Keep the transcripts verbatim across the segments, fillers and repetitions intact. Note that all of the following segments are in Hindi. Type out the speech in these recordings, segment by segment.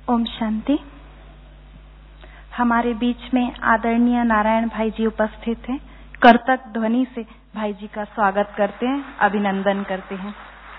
ओम शांति। हमारे बीच में आदरणीय नारायण भाई जी उपस्थित हैं। कर्तक ध्वनि से भाई जी का स्वागत करते हैं, अभिनंदन करते हैं।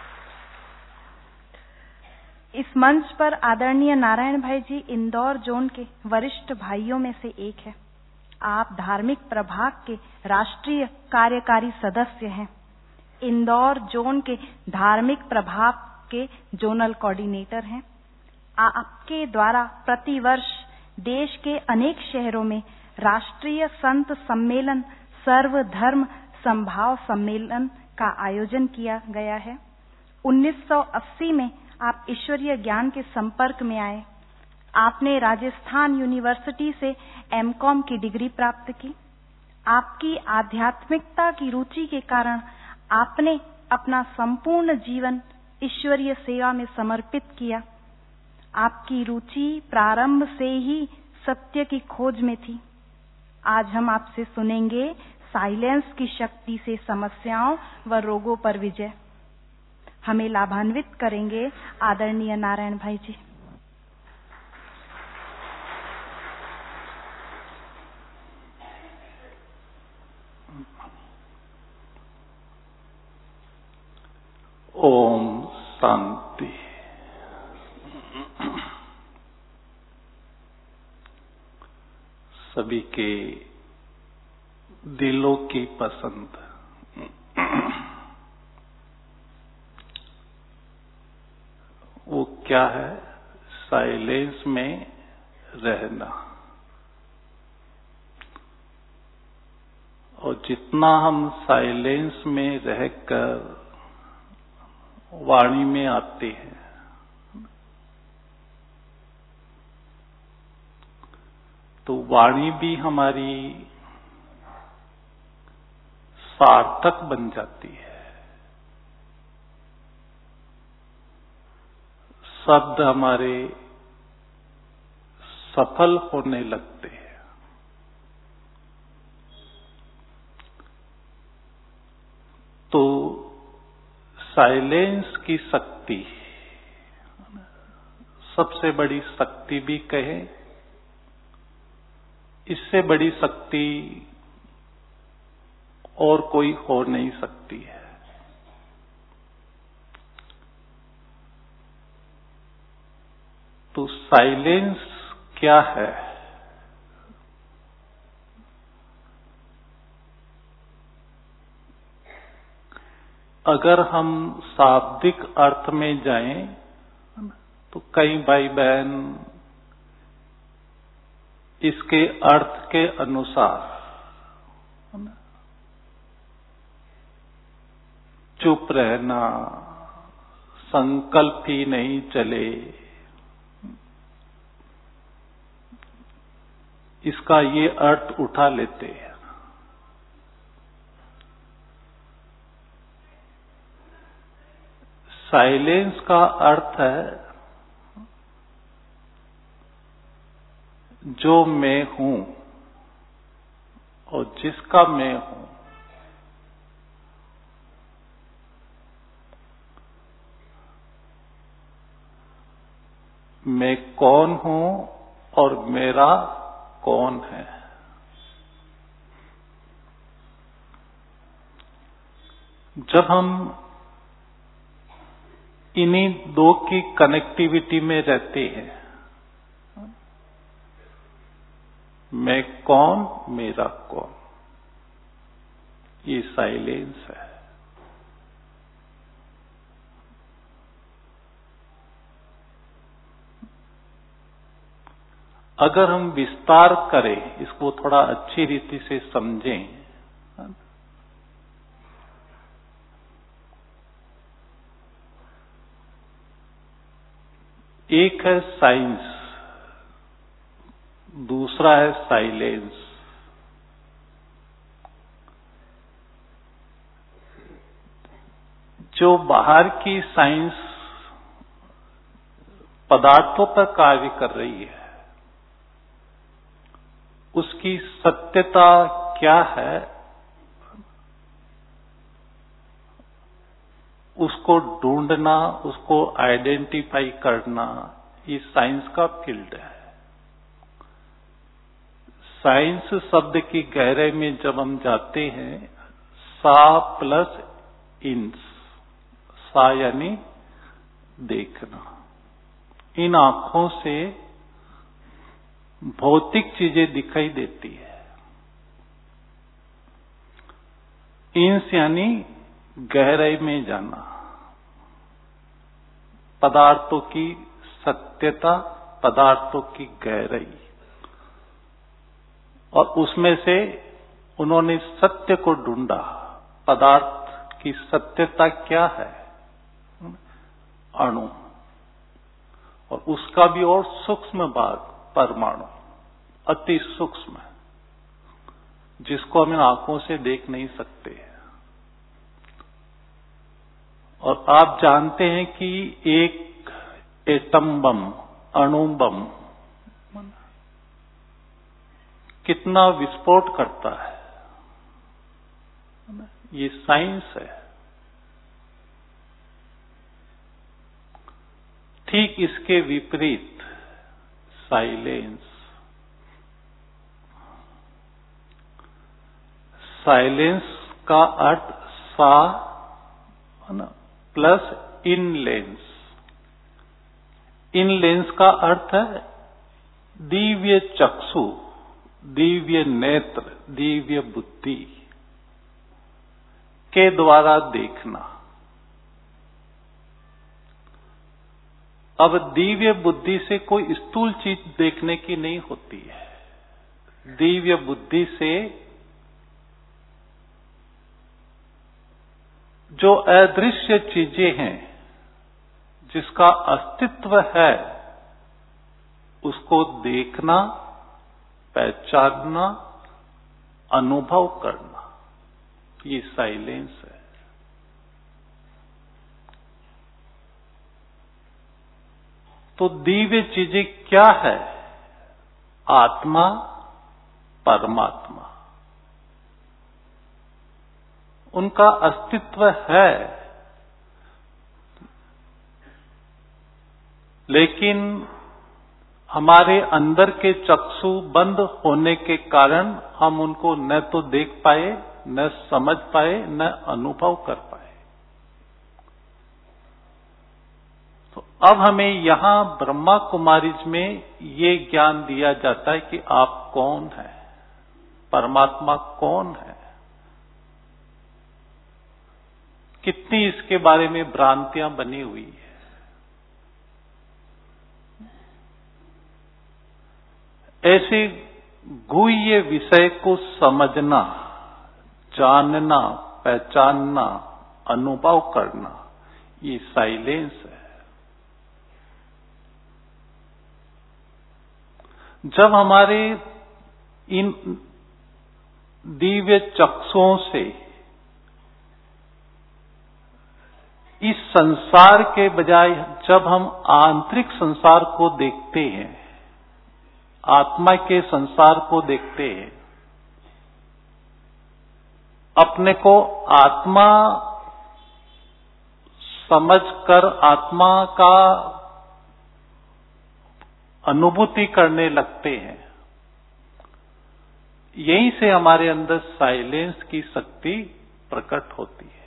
इस मंच पर आदरणीय नारायण भाई जी इंदौर जोन के वरिष्ठ भाइयों में से एक है। आप धार्मिक प्रभाग के राष्ट्रीय कार्यकारी सदस्य हैं। इंदौर जोन के धार्मिक प्रभाग के जोनल कोऑर्डिनेटर हैं। आपके द्वारा प्रतिवर्ष देश के अनेक शहरों में राष्ट्रीय संत सम्मेलन, सर्वधर्म समभाव सम्मेलन का आयोजन किया गया है। उन्नीस सौ अस्सी में आप ईश्वरीय ज्ञान के संपर्क में आए। आपने राजस्थान यूनिवर्सिटी से एम कॉम की डिग्री प्राप्त की। आपकी आध्यात्मिकता की रुचि के कारण आपने अपना संपूर्ण जीवन ईश्वरीय सेवा में समर्पित किया। आपकी रुचि प्रारंभ से ही सत्य की खोज में थी। आज हम आपसे सुनेंगे साइलेंस की शक्ति से समस्याओं व रोगों पर विजय। हमें लाभान्वित करेंगे आदरणीय नारायण भाई जी। ओम शांति। सभी के दिलों की पसंद वो क्या है? साइलेंस में रहना। और जितना हम साइलेंस में रहकर वाणी में आते हैं, तो वाणी भी हमारी सार्थक बन जाती है। शब्द हमारे सफल होने लगते हैं। तो साइलेंस की शक्ति, सबसे बड़ी शक्ति भी कहें, इससे बड़ी शक्ति और कोई हो नहीं सकती है। तो साइलेंस क्या है? अगर हम शाब्दिक अर्थ में जाएं तो कई भाई बहन इसके अर्थ के अनुसार चुप रहना, संकल्प ही नहीं चले, इसका ये अर्थ उठा लेते हैं। साइलेंस का अर्थ है जो मैं हूं और जिसका मैं हूं, मैं कौन हूं और मेरा कौन है। जब हम इन्हीं दो की कनेक्टिविटी में रहते हैं, मैं कौन, मेरा कौन, ये साइलेंस है। अगर हम विस्तार करें, इसको थोड़ा अच्छी रीति से समझें, एक है साइंस, दूसरा है साइलेंस। जो बाहर की साइंस पदार्थों पर कार्य कर रही है, उसकी सत्यता क्या है, उसको ढूंढना, उसको आइडेंटिफाई करना, ये साइंस का फील्ड है। साइंस शब्द की गहराई में जब हम जाते हैं, सा प्लस इंस, सा यानी देखना। इन आंखों से भौतिक चीजें दिखाई देती है। इंस यानी गहराई में जाना, पदार्थों की सत्यता, पदार्थों की गहराई, और उसमें से उन्होंने सत्य को ढूंढा। पदार्थ की सत्यता क्या है? अणु, और उसका भी और सूक्ष्म भाग परमाणु, अति सूक्ष्म, जिसको हम इन आंखों से देख नहीं सकते। और आप जानते हैं कि एक एटम बम, अणु बम कितना विस्फोट करता है। ये साइंस है। ठीक इसके विपरीत साइलेंस। साइलेंस का अर्थ सा plus in lens. In lens का अर्थ है दिव्य चक्षु, दिव्य नेत्र, दिव्य बुद्धि के द्वारा देखना। अब दिव्य बुद्धि से कोई स्थूल चीज देखने की नहीं होती है। दिव्य बुद्धि से जो अदृश्य चीजें हैं, जिसका अस्तित्व है, उसको देखना, पहचानना, अनुभव करना, ये साइलेंस है। तो दिव्य चीजें क्या है? आत्मा, परमात्मा, उनका अस्तित्व है। लेकिन हमारे अंदर के चक्षु बंद होने के कारण हम उनको न तो देख पाए, न समझ पाए, न अनुभव कर पाए। तो अब हमें यहां ब्रह्मा कुमारीज में ये ज्ञान दिया जाता है कि आप कौन हैं, परमात्मा कौन है। कितनी इसके बारे में भ्रांतियां बनी हुई है। ऐसे गुह्य विषय को समझना, जानना, पहचानना, अनुभव करना, ये साइलेंस है। जब हमारे इन दिव्य चक्षुओं से इस संसार के बजाय जब हम आंतरिक संसार को देखते हैं, आत्मा के संसार को देखते हैं, अपने को आत्मा समझकर आत्मा का अनुभूति करने लगते हैं, यहीं से हमारे अंदर साइलेंस की शक्ति प्रकट होती है।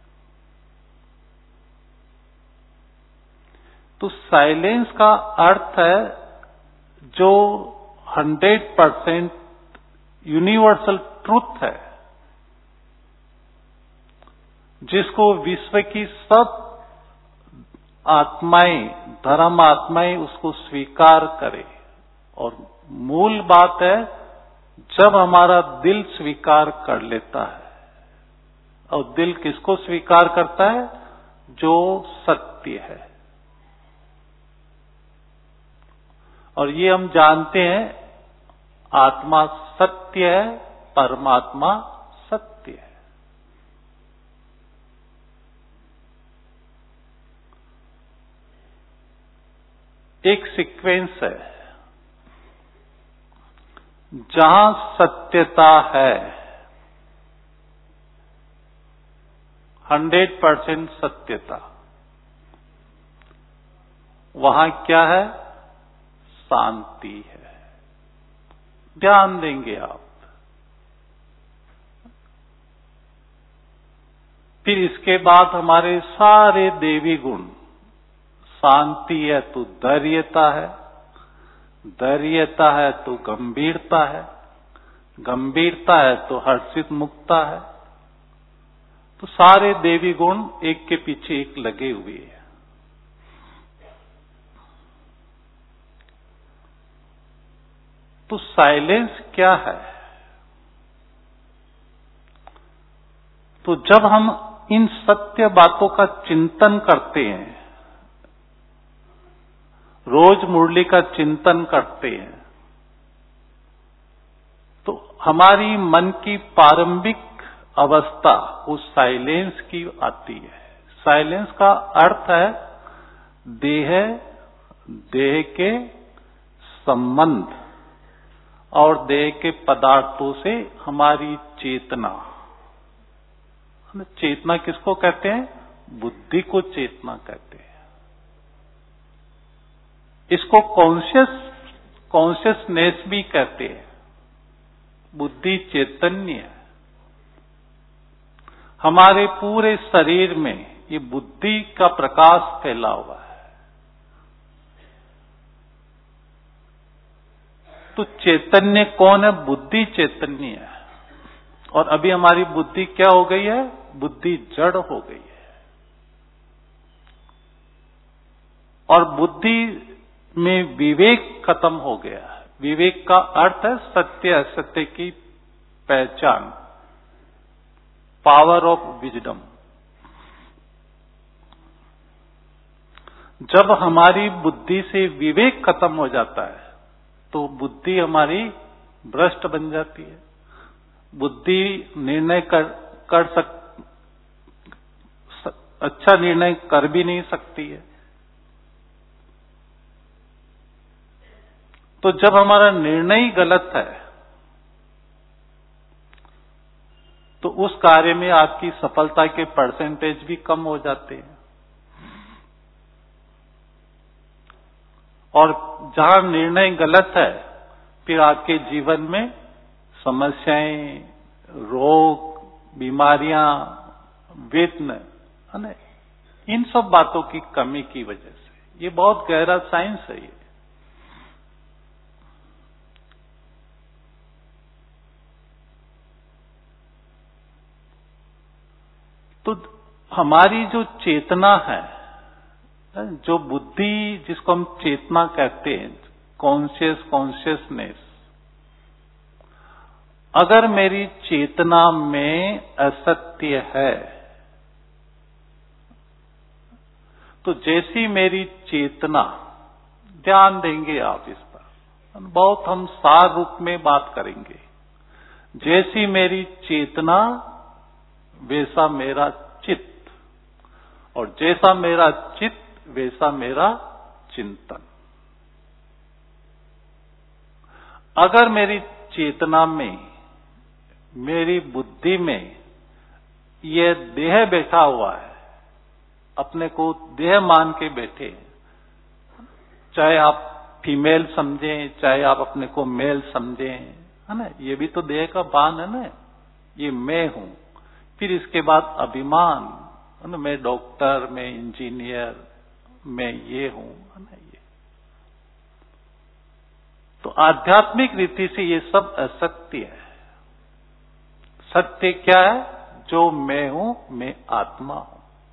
तो साइलेंस का अर्थ है जो हंड्रेड परसेंट यूनिवर्सल ट्रूथ है, जिसको विश्व की सब आत्माएं, धर्म आत्माएं उसको स्वीकार करें। और मूल बात है जब हमारा दिल स्वीकार कर लेता है। और दिल किसको स्वीकार करता है? जो सत्य है। और ये हम जानते हैं आत्मा सत्य है, परमात्मा सत्य है। एक सीक्वेंस है, जहां सत्यता है, हंड्रेड परसेंट सत्यता, वहां क्या है? शांति है। ध्यान देंगे आप। फिर इसके बाद हमारे सारे देवी गुण, शांति है तो धैर्यता है, धैर्यता है तो गंभीरता है, गंभीरता है तो हर्षित मुक्ता है। तो सारे देवी गुण एक के पीछे एक लगे हुए हैं। तो साइलेंस क्या है? तो जब हम इन सत्य बातों का चिंतन करते हैं, रोज मुरली का चिंतन करते हैं, तो हमारी मन की प्रारंभिक अवस्था उस साइलेंस की आती है। साइलेंस का अर्थ है देह देह के संबंध और देह के पदार्थों से हमारी चेतना। चेतना किसको कहते हैं? बुद्धि को चेतना कहते हैं। इसको कॉन्शियस कॉन्शियसनेस भी कहते हैं। बुद्धि चैतन्य। हमारे पूरे शरीर में ये बुद्धि का प्रकाश फैला हुआ है। तो चैतन्य कौन है? बुद्धि चैतन्य है। और अभी हमारी बुद्धि क्या हो गई है? बुद्धि जड़ हो गई है। और बुद्धि में विवेक खत्म हो गया है। विवेक का अर्थ है सत्य असत्य की पहचान, पावर ऑफ विजडम। जब हमारी बुद्धि से विवेक खत्म हो जाता है तो बुद्धि हमारी भ्रष्ट बन जाती है। बुद्धि निर्णय कर कर सक अच्छा निर्णय कर भी नहीं सकती है। तो जब हमारा निर्णय ही गलत है तो उस कार्य में आपकी सफलता के परसेंटेज भी कम हो जाते हैं। और जहां निर्णय गलत है फिर आपके जीवन में समस्याएं, रोग, बीमारियां, वेदना, है ना, इन सब बातों की कमी की वजह से। ये बहुत गहरा साइंस है ये। तो हमारी जो चेतना है, जो बुद्धि जिसको हम चेतना कहते हैं, कॉन्शियस कॉन्शियसनेस, अगर मेरी चेतना में असत्य है तो जैसी मेरी चेतना, ध्यान देंगे आप इस पर, बहुत हम सार रूप में बात करेंगे। जैसी मेरी चेतना वैसा मेरा चित्त, और जैसा मेरा चित्त वैसा मेरा चिंतन। अगर मेरी चेतना में, मेरी बुद्धि में यह देह बैठा हुआ है, अपने को देह मान के बैठे, चाहे आप फीमेल समझें, चाहे आप अपने को मेल समझें, है ना, ये भी तो देह का भान है ना, ये मैं हूं। फिर इसके बाद अभिमान, है ना, मैं डॉक्टर, मैं इंजीनियर, मैं ये हूं, है ना, ये। तो आध्यात्मिक रीति से ये सब असत्य है। सत्य क्या है? जो मैं हूं, मैं आत्मा हूं।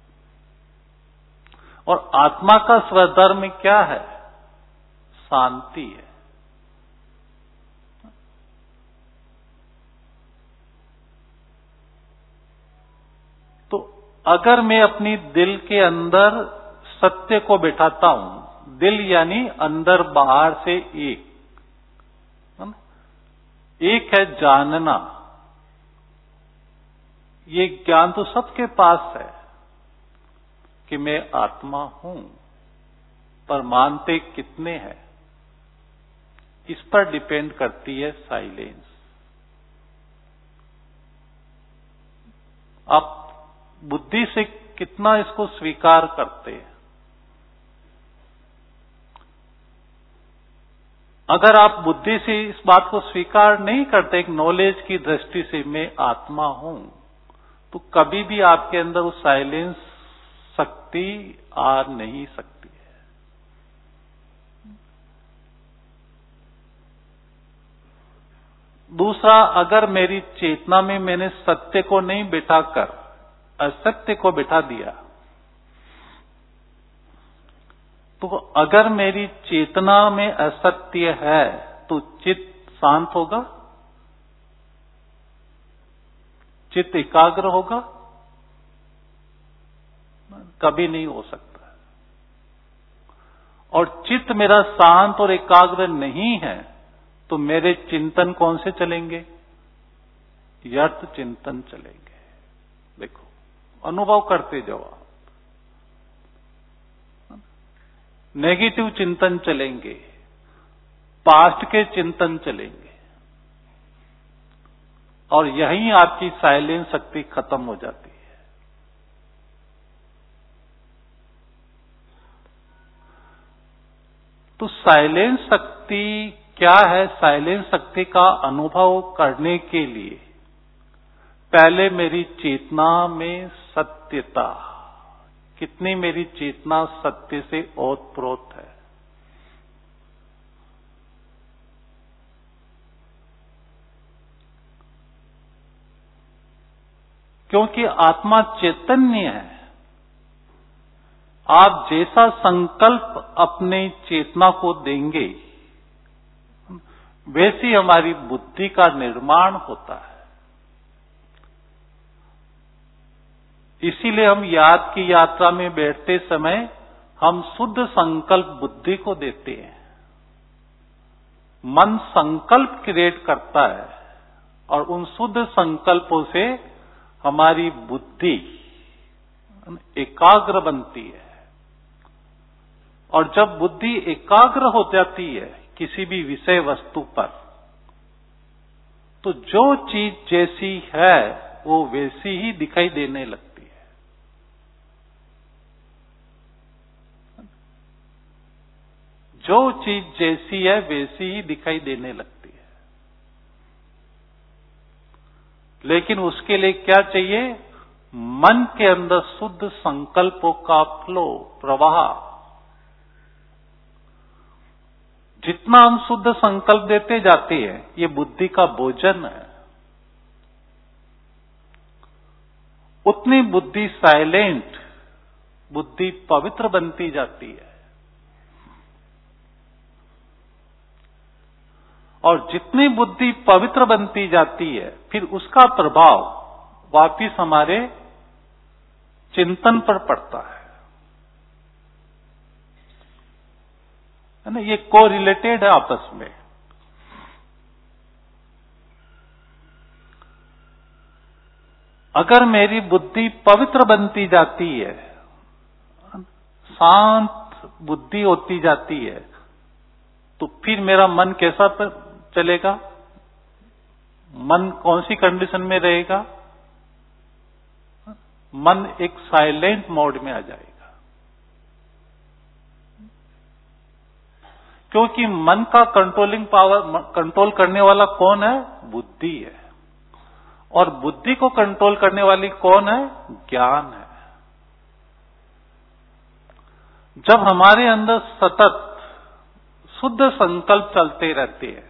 और आत्मा का स्वधर्म क्या है? शांति है। तो अगर मैं अपनी दिल के अंदर सत्य को बिठाता हूं, दिल यानी अंदर बाहर से एक, एक है जानना। ये ज्ञान तो सबके पास है कि मैं आत्मा हूं, पर मानते कितने हैं इस पर डिपेंड करती है साइलेंस। आप बुद्धि से कितना इसको स्वीकार करते हैं। अगर आप बुद्धि से इस बात को स्वीकार नहीं करते, एक नॉलेज की दृष्टि से मैं आत्मा हूं, तो कभी भी आपके अंदर वो साइलेंस शक्ति आ नहीं सकती है। दूसरा, अगर मेरी चेतना में मैंने सत्य को नहीं बिठाकर असत्य को बिठा दिया, तो अगर मेरी चेतना में असत्य है तो चित्त शांत होगा, चित्त एकाग्र होगा? कभी नहीं हो सकता। और चित्त मेरा शांत और एकाग्र नहीं है तो मेरे चिंतन कौन से चलेंगे? व्यर्थ चिंतन चलेंगे। देखो, अनुभव करते जाओ आप। नेगेटिव चिंतन चलेंगे, पास्ट के चिंतन चलेंगे, और यहीं आपकी साइलेंस शक्ति खत्म हो जाती है। तो साइलेंस शक्ति क्या है? साइलेंस शक्ति का अनुभव करने के लिए पहले मेरी चेतना में सत्यता, कितनी मेरी चेतना सत्य से ओतप्रोत है। क्योंकि आत्मा चैतन्य है। आप जैसा संकल्प अपने चेतना को देंगे, वैसी हमारी बुद्धि का निर्माण होता है। इसीलिए हम याद की यात्रा में बैठते समय हम शुद्ध संकल्प बुद्धि को देते हैं। मन संकल्प क्रिएट करता है और उन शुद्ध संकल्पों से हमारी बुद्धि एकाग्र बनती है। और जब बुद्धि एकाग्र हो जाती है किसी भी विषय वस्तु पर, तो जो चीज जैसी है वो वैसी ही दिखाई देने लगती है। जो चीज जैसी है वैसी ही दिखाई देने लगती है। लेकिन उसके लिए क्या चाहिए? मन के अंदर शुद्ध संकल्पों का फ्लो, प्रवाह। जितना हम शुद्ध संकल्प देते जाते हैं, ये बुद्धि का भोजन है, उतनी बुद्धि साइलेंट, बुद्धि पवित्र बनती जाती है। और जितनी बुद्धि पवित्र बनती जाती है, फिर उसका प्रभाव वापिस हमारे चिंतन पर पड़ता है। है ना? ये को रिलेटेड है आपस में। अगर मेरी बुद्धि पवित्र बनती जाती है, शांत बुद्धि होती जाती है, तो फिर मेरा मन कैसा चलेगा? मन कौन सी कंडीशन में रहेगा? मन एक साइलेंट मोड में आ जाएगा। क्योंकि मन का कंट्रोलिंग पावर, कंट्रोल करने वाला कौन है? बुद्धि है। और बुद्धि को कंट्रोल करने वाली कौन है? ज्ञान है। जब हमारे अंदर सतत शुद्ध संकल्प चलते रहते हैं,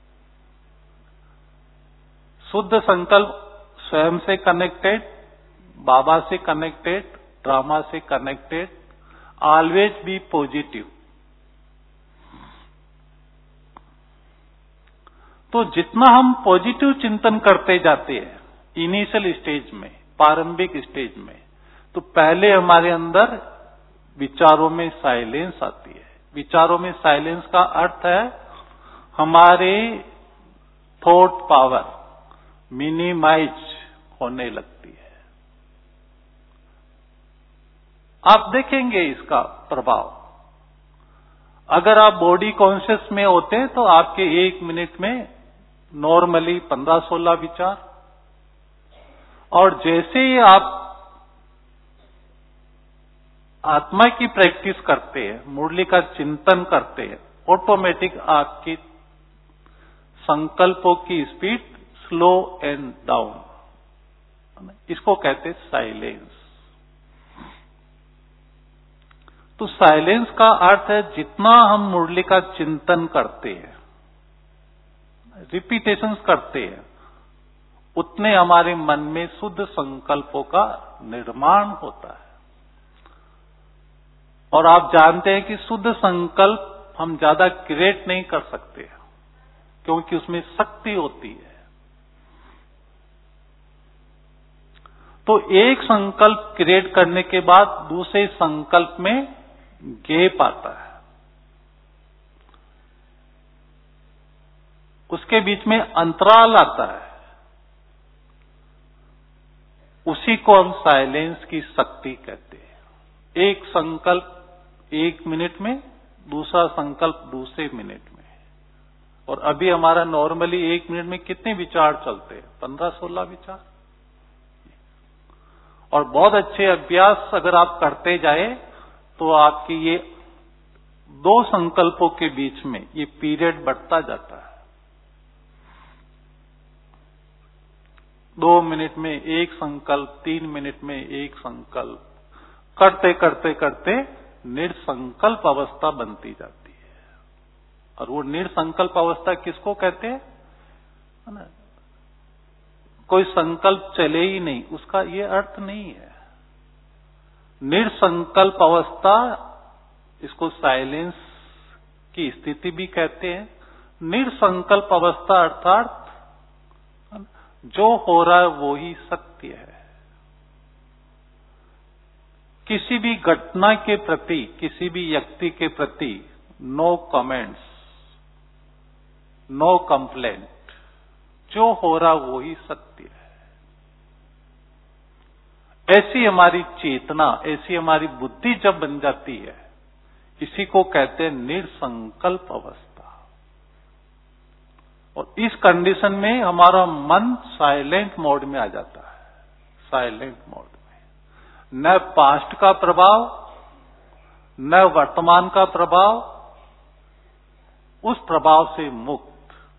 शुद्ध संकल्प स्वयं से कनेक्टेड, बाबा से कनेक्टेड, ड्रामा से कनेक्टेड, ऑलवेज बी पॉजिटिव। तो जितना हम पॉजिटिव चिंतन करते जाते हैं इनिशियल स्टेज में, प्रारंभिक स्टेज में, तो पहले हमारे अंदर विचारों में साइलेंस आती है। विचारों में साइलेंस का अर्थ है हमारे थॉट पावर मिनिमाइज होने लगती है। आप देखेंगे इसका प्रभाव। अगर आप बॉडी कॉन्शियस में होते तो आपके एक मिनट में नॉर्मली पंद्रह सोलह विचार, और जैसे ही आप आत्मा की प्रैक्टिस करते हैं, मुरली का चिंतन करते हैं, ऑटोमेटिक आपकी संकल्पों की स्पीड स्लो एंड डाउन, इसको कहते साइलेंस। तो साइलेंस का अर्थ है जितना हम मुरली का चिंतन करते हैं, रिपीटेशंस करते हैं, उतने हमारे मन में शुद्ध संकल्पों का निर्माण होता है। और आप जानते हैं कि शुद्ध संकल्प हम ज्यादा क्रिएट नहीं कर सकते, क्योंकि उसमें शक्ति होती है। तो एक संकल्प क्रिएट करने के बाद दूसरे संकल्प में गैप आता है, उसके बीच में अंतराल आता है। उसी को हम साइलेंस की शक्ति कहते हैं। एक संकल्प एक मिनट में, दूसरा संकल्प दूसरे मिनट में। और अभी हमारा नॉर्मली एक मिनट में कितने विचार चलते हैं? पंद्रह सोलह विचार। और बहुत अच्छे अभ्यास अगर आप करते जाए तो आपकी ये दो संकल्पों के बीच में ये पीरियड बढ़ता जाता है। दो मिनट में एक संकल्प, तीन मिनट में एक संकल्प, करते करते करते निर्संकल्प अवस्था बनती जाती है। और वो निर्संकल्प अवस्था किसको कहते हैं? है ना? कोई संकल्प चले ही नहीं, उसका ये अर्थ नहीं है। निर्संकल्प अवस्था, इसको साइलेंस की स्थिति भी कहते हैं। निर्संकल्प अवस्था अर्थात जो हो रहा है वो ही सत्य है। किसी भी घटना के प्रति, किसी भी व्यक्ति के प्रति नो कमेंट्स, नो कंप्लेंट, जो हो रहा वो ही सत्य है। ऐसी हमारी चेतना, ऐसी हमारी बुद्धि जब बन जाती है, इसी को कहते हैं निर्संकल्प अवस्था। और इस कंडीशन में हमारा मन साइलेंट मोड में आ जाता है। साइलेंट मोड में न पास्ट का प्रभाव, न वर्तमान का प्रभाव, उस प्रभाव से मुक्त।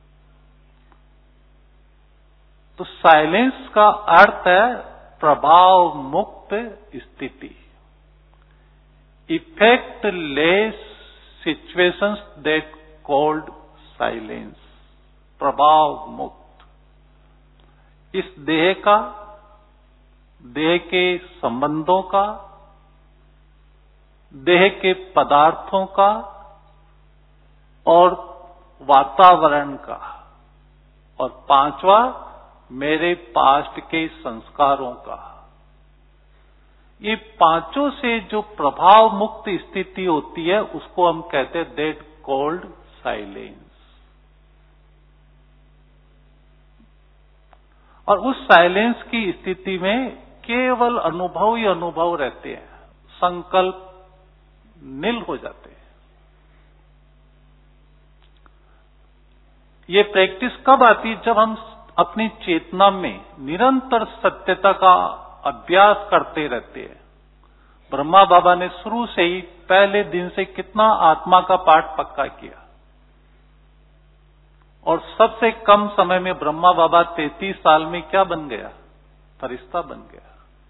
तो साइलेंस का अर्थ है प्रभाव मुक्त स्थिति, effectless situations that called silence, प्रभाव मुक्त। इस देह का, देह के संबंधों का, देह के पदार्थों का और वातावरण का, और पांचवा मेरे पास्ट के संस्कारों का। ये पांचों से जो प्रभाव मुक्त स्थिति होती है उसको हम कहते हैं दैट कॉल्ड साइलेंस। और उस साइलेंस की स्थिति में केवल अनुभव ही अनुभव रहते हैं, संकल्प नील हो जाते हैं। ये प्रैक्टिस कब आती है? जब हम अपनी चेतना में निरंतर सत्यता का अभ्यास करते रहते हैं। ब्रह्मा बाबा ने शुरू से ही पहले दिन से कितना आत्मा का पाठ पक्का किया, और सबसे कम समय में ब्रह्मा बाबा तैंतीस साल में क्या बन गया? फरिश्ता बन गया।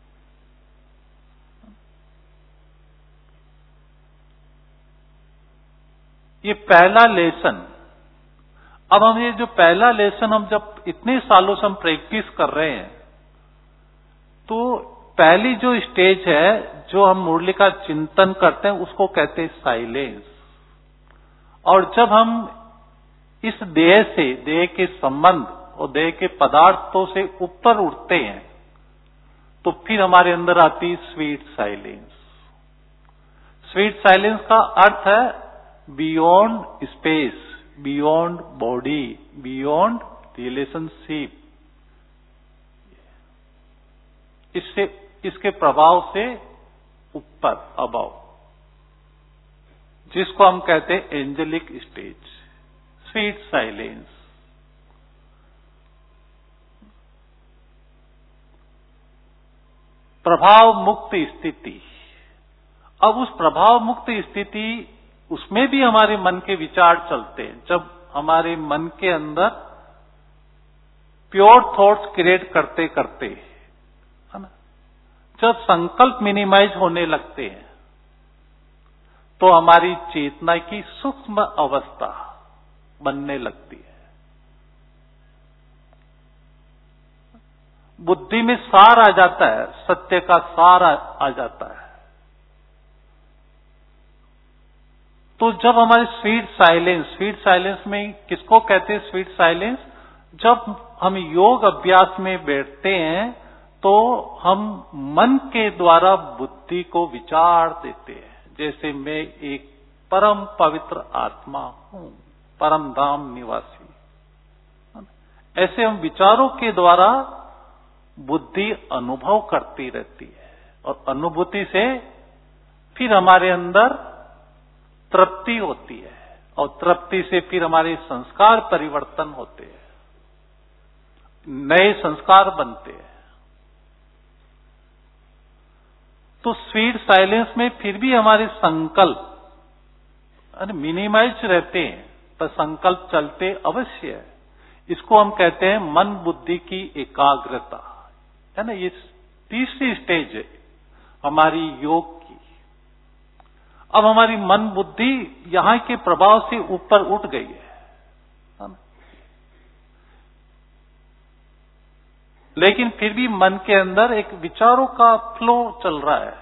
ये पहला लेसन। अब हम ये जो पहला लेसन हम जब इतने सालों से हम प्रैक्टिस कर रहे हैं, तो पहली जो स्टेज है जो हम मुरली का चिंतन करते हैं उसको कहते हैं साइलेंस। और जब हम इस देह से, देह के संबंध और देह के पदार्थों से ऊपर उठते हैं, तो फिर हमारे अंदर आती स्वीट साइलेंस। स्वीट साइलेंस का अर्थ है beyond space, beyond body, beyond relationship. इससे, इसके प्रभाव से ऊपर, अबव, जिसको हम कहते हैं एंजेलिक स्टेज, स्वीट साइलेंस। प्रभाव मुक्त स्थिति। अब उस प्रभाव मुक्त स्थिति उसमें भी हमारे मन के विचार चलते हैं। जब हमारे मन के अंदर प्योर थॉट्स क्रिएट करते करते, है ना, जब संकल्प मिनिमाइज होने लगते हैं तो हमारी चेतना की सूक्ष्म अवस्था बनने लगती है। बुद्धि में सार आ जाता है, सत्य का सार आ, आ जाता है। तो जब हमारे स्वीट साइलेंस, स्वीट साइलेंस में किसको कहते हैं स्वीट साइलेंस? जब हम योग अभ्यास में बैठते हैं तो हम मन के द्वारा बुद्धि को विचार देते हैं, जैसे मैं एक परम पवित्र आत्मा हूं, परम धाम निवासी। ऐसे हम विचारों के द्वारा बुद्धि अनुभव करती रहती है और अनुभूति से फिर हमारे अंदर तृप्ति होती है और तृप्ति से फिर हमारे संस्कार परिवर्तन होते हैं, नए संस्कार बनते हैं। तो स्वीट साइलेंस में फिर भी हमारे संकल्प मिनिमाइज रहते हैं, पर संकल्प चलते अवश्य है। इसको हम कहते हैं मन बुद्धि की एकाग्रता, है ना। ये तीसरी स्टेज है हमारी योग की। अब हमारी मन बुद्धि यहां के प्रभाव से ऊपर उठ गई है, है ना? लेकिन फिर भी मन के अंदर एक विचारों का फ्लो चल रहा है,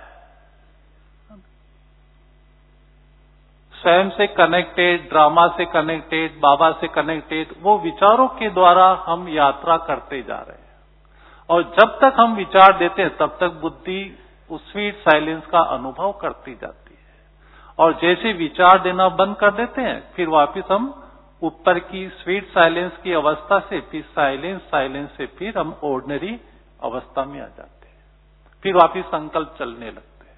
स्वयं से कनेक्टेड, ड्रामा से कनेक्टेड, बाबा से कनेक्टेड। वो विचारों के द्वारा हम यात्रा करते जा रहे हैं और जब तक हम विचार देते हैं तब तक बुद्धि उस स्वीट साइलेंस का अनुभव करती जाती है और जैसे विचार देना बंद कर देते हैं फिर वापस हम ऊपर की स्वीट साइलेंस की अवस्था से फिर साइलेंस साइलेंस से फिर हम ऑर्डिनरी अवस्था में आ जाते हैं, फिर वापस संकल्प चलने लगते हैं।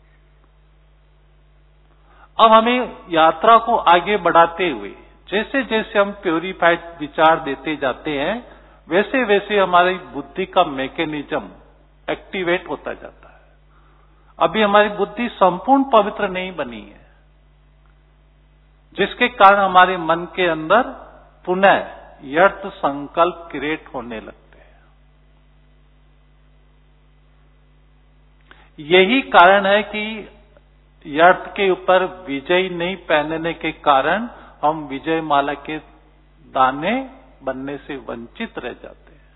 अब हमें यात्रा को आगे बढ़ाते हुए जैसे जैसे हम प्योरीफाइड विचार देते जाते हैं वैसे वैसे हमारी बुद्धि का मैकेनिज्म एक्टिवेट होता जाता है। अभी हमारी बुद्धि संपूर्ण पवित्र नहीं बनी है, जिसके कारण हमारे मन के अंदर पुनः यर्थ संकल्प क्रिएट होने लगते हैं। यही कारण है कि यर्थ के ऊपर विजय नहीं पहनने के कारण हम विजय माला के दाने बनने से वंचित रह जाते हैं।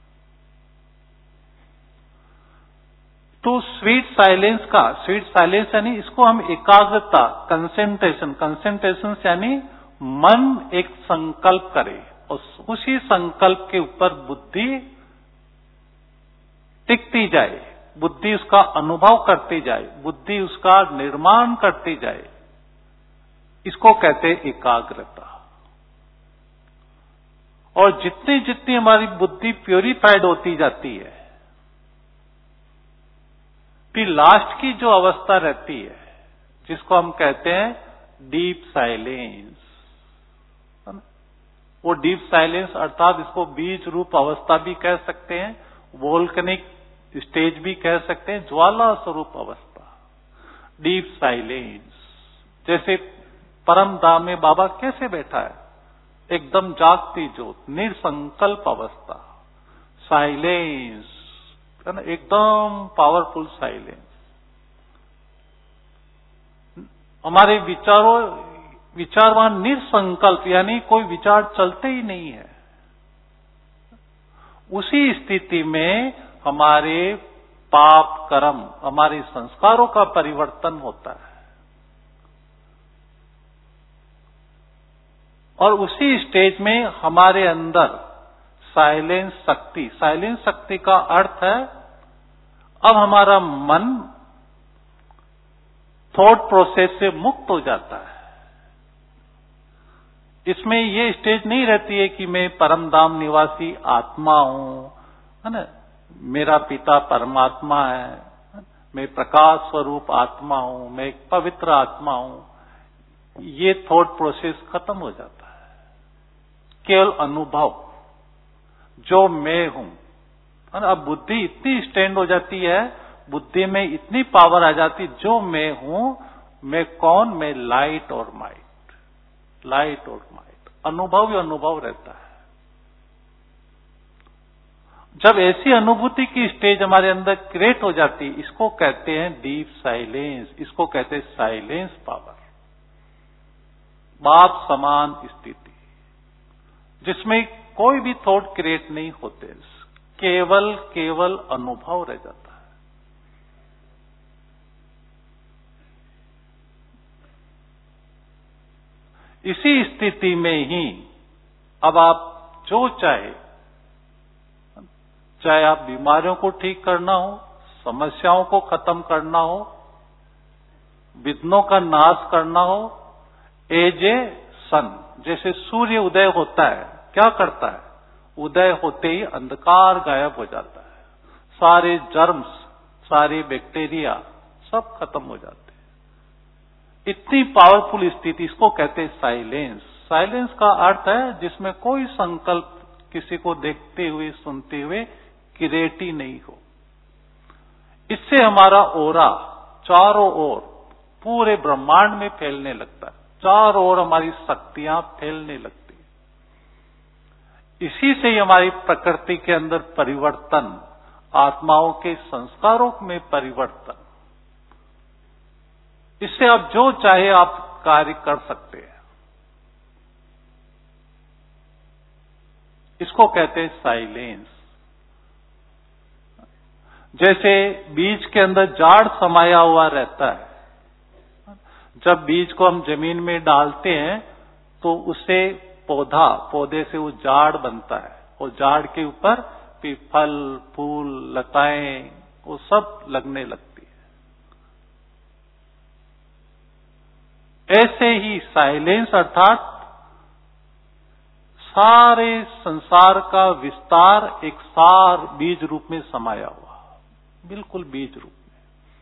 तो स्वीट साइलेंस का, स्वीट साइलेंस यानी इसको हम एकाग्रता, कंसेंट्रेशन, कंसेंट्रेशन यानी मन एक संकल्प करे और उसी संकल्प के ऊपर बुद्धि टिकती जाए, बुद्धि उसका अनुभव करती जाए, बुद्धि उसका निर्माण करती जाए, इसको कहते हैं एकाग्रता। और जितनी जितनी हमारी बुद्धि प्योरीफाइड होती जाती है फिर लास्ट की जो अवस्था रहती है जिसको हम कहते हैं डीप साइलेंस, वो डीप साइलेंस अर्थात इसको बीज रूप अवस्था भी कह सकते हैं, वोल्केनिक स्टेज भी कह सकते हैं, ज्वाला स्वरूप अवस्था, डीप साइलेंस। जैसे परम धाम में बाबा कैसे बैठा है, एकदम जागती ज्योत, निर्संकल्प अवस्था, साइलेंस, है ना, एकदम पावरफुल साइलेंस। हमारे विचारों विचार वहां निर्संकल्प यानी कोई विचार चलते ही नहीं है। उसी स्थिति में हमारे पाप कर्म, हमारे संस्कारों का परिवर्तन होता है और उसी स्टेज में हमारे अंदर साइलेंस शक्ति, साइलेंस शक्ति का अर्थ है अब हमारा मन थॉट प्रोसेस से मुक्त हो जाता है। इसमें ये स्टेज नहीं रहती है कि मैं परमधाम निवासी आत्मा हूं, है ना, मेरा पिता परमात्मा है, मैं प्रकाश स्वरूप आत्मा हूं, मैं एक पवित्र आत्मा हूं। ये थॉट प्रोसेस खत्म हो जाता है। केवल अनुभव, जो मैं हूं। अब बुद्धि इतनी स्टैंड हो जाती है, बुद्धि में इतनी पावर आ जाती, जो मैं हूं मैं कौन, मैं लाइट और माइट, लाइट और माइट, अनुभव ही अनुभव रहता है। जब ऐसी अनुभूति की स्टेज हमारे अंदर क्रिएट हो जाती, इसको कहते हैं डीप साइलेंस, इसको कहते हैं साइलेंस पावर, बाप समान स्थिति, जिसमें कोई भी थॉट क्रिएट नहीं होते, केवल केवल अनुभव रह जाता है। इसी स्थिति में ही अब आप जो चाहे, चाहे आप बीमारियों को ठीक करना हो, समस्याओं को खत्म करना हो, विघ्नों का नाश करना हो, एज ए सन, जैसे सूर्य उदय होता है, क्या करता है, उदय होते ही अंधकार गायब हो जाता है, सारे जर्म्स, सारे बैक्टीरिया सब खत्म हो जाते हैं। इतनी पावरफुल स्थिति, इसको कहते हैं साइलेंस। साइलेंस का अर्थ है जिसमें कोई संकल्प किसी को देखते हुए सुनते हुए क्रिएट ही नहीं हो। इससे हमारा ओरा चारों ओर पूरे ब्रह्मांड में फैलने लगता है, चारों ओर हमारी शक्तियां फैलने लगती है। इसी से ही हमारी प्रकृति के अंदर परिवर्तन, आत्माओं के संस्कारों में परिवर्तन, इससे आप जो चाहे आप कार्य कर सकते हैं। इसको कहते हैं साइलेंस। जैसे बीज के अंदर जाड़ समाया हुआ रहता है, जब बीज को हम जमीन में डालते हैं तो उससे पौधा, पौधे से वो जाड़ बनता है, और जाड़ के ऊपर भी फल, फूल, लताएं वो सब लगने लगती है। ऐसे ही साइलेंस अर्थात सारे संसार का विस्तार एक सार बीज रूप में समाया हुआ, बिल्कुल बीज रूप में।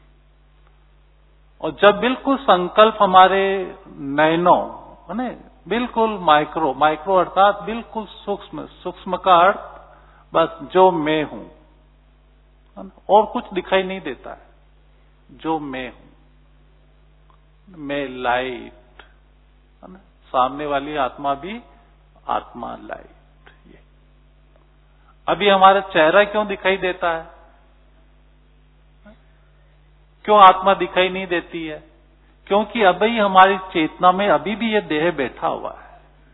और जब बिल्कुल संकल्प हमारे नैनो, है ना, बिल्कुल माइक्रो, माइक्रो अर्थात बिल्कुल सूक्ष्म, सूक्ष्म का अर्थ बस जो मैं हूं, और कुछ दिखाई नहीं देता है, जो मैं हूं, मैं लाइट, है ना, सामने वाली आत्मा भी आत्मा लाइट। ये अभी हमारा चेहरा क्यों दिखाई देता है, क्यों आत्मा दिखाई नहीं देती है? क्योंकि अभी हमारी चेतना में अभी भी ये देह बैठा हुआ है।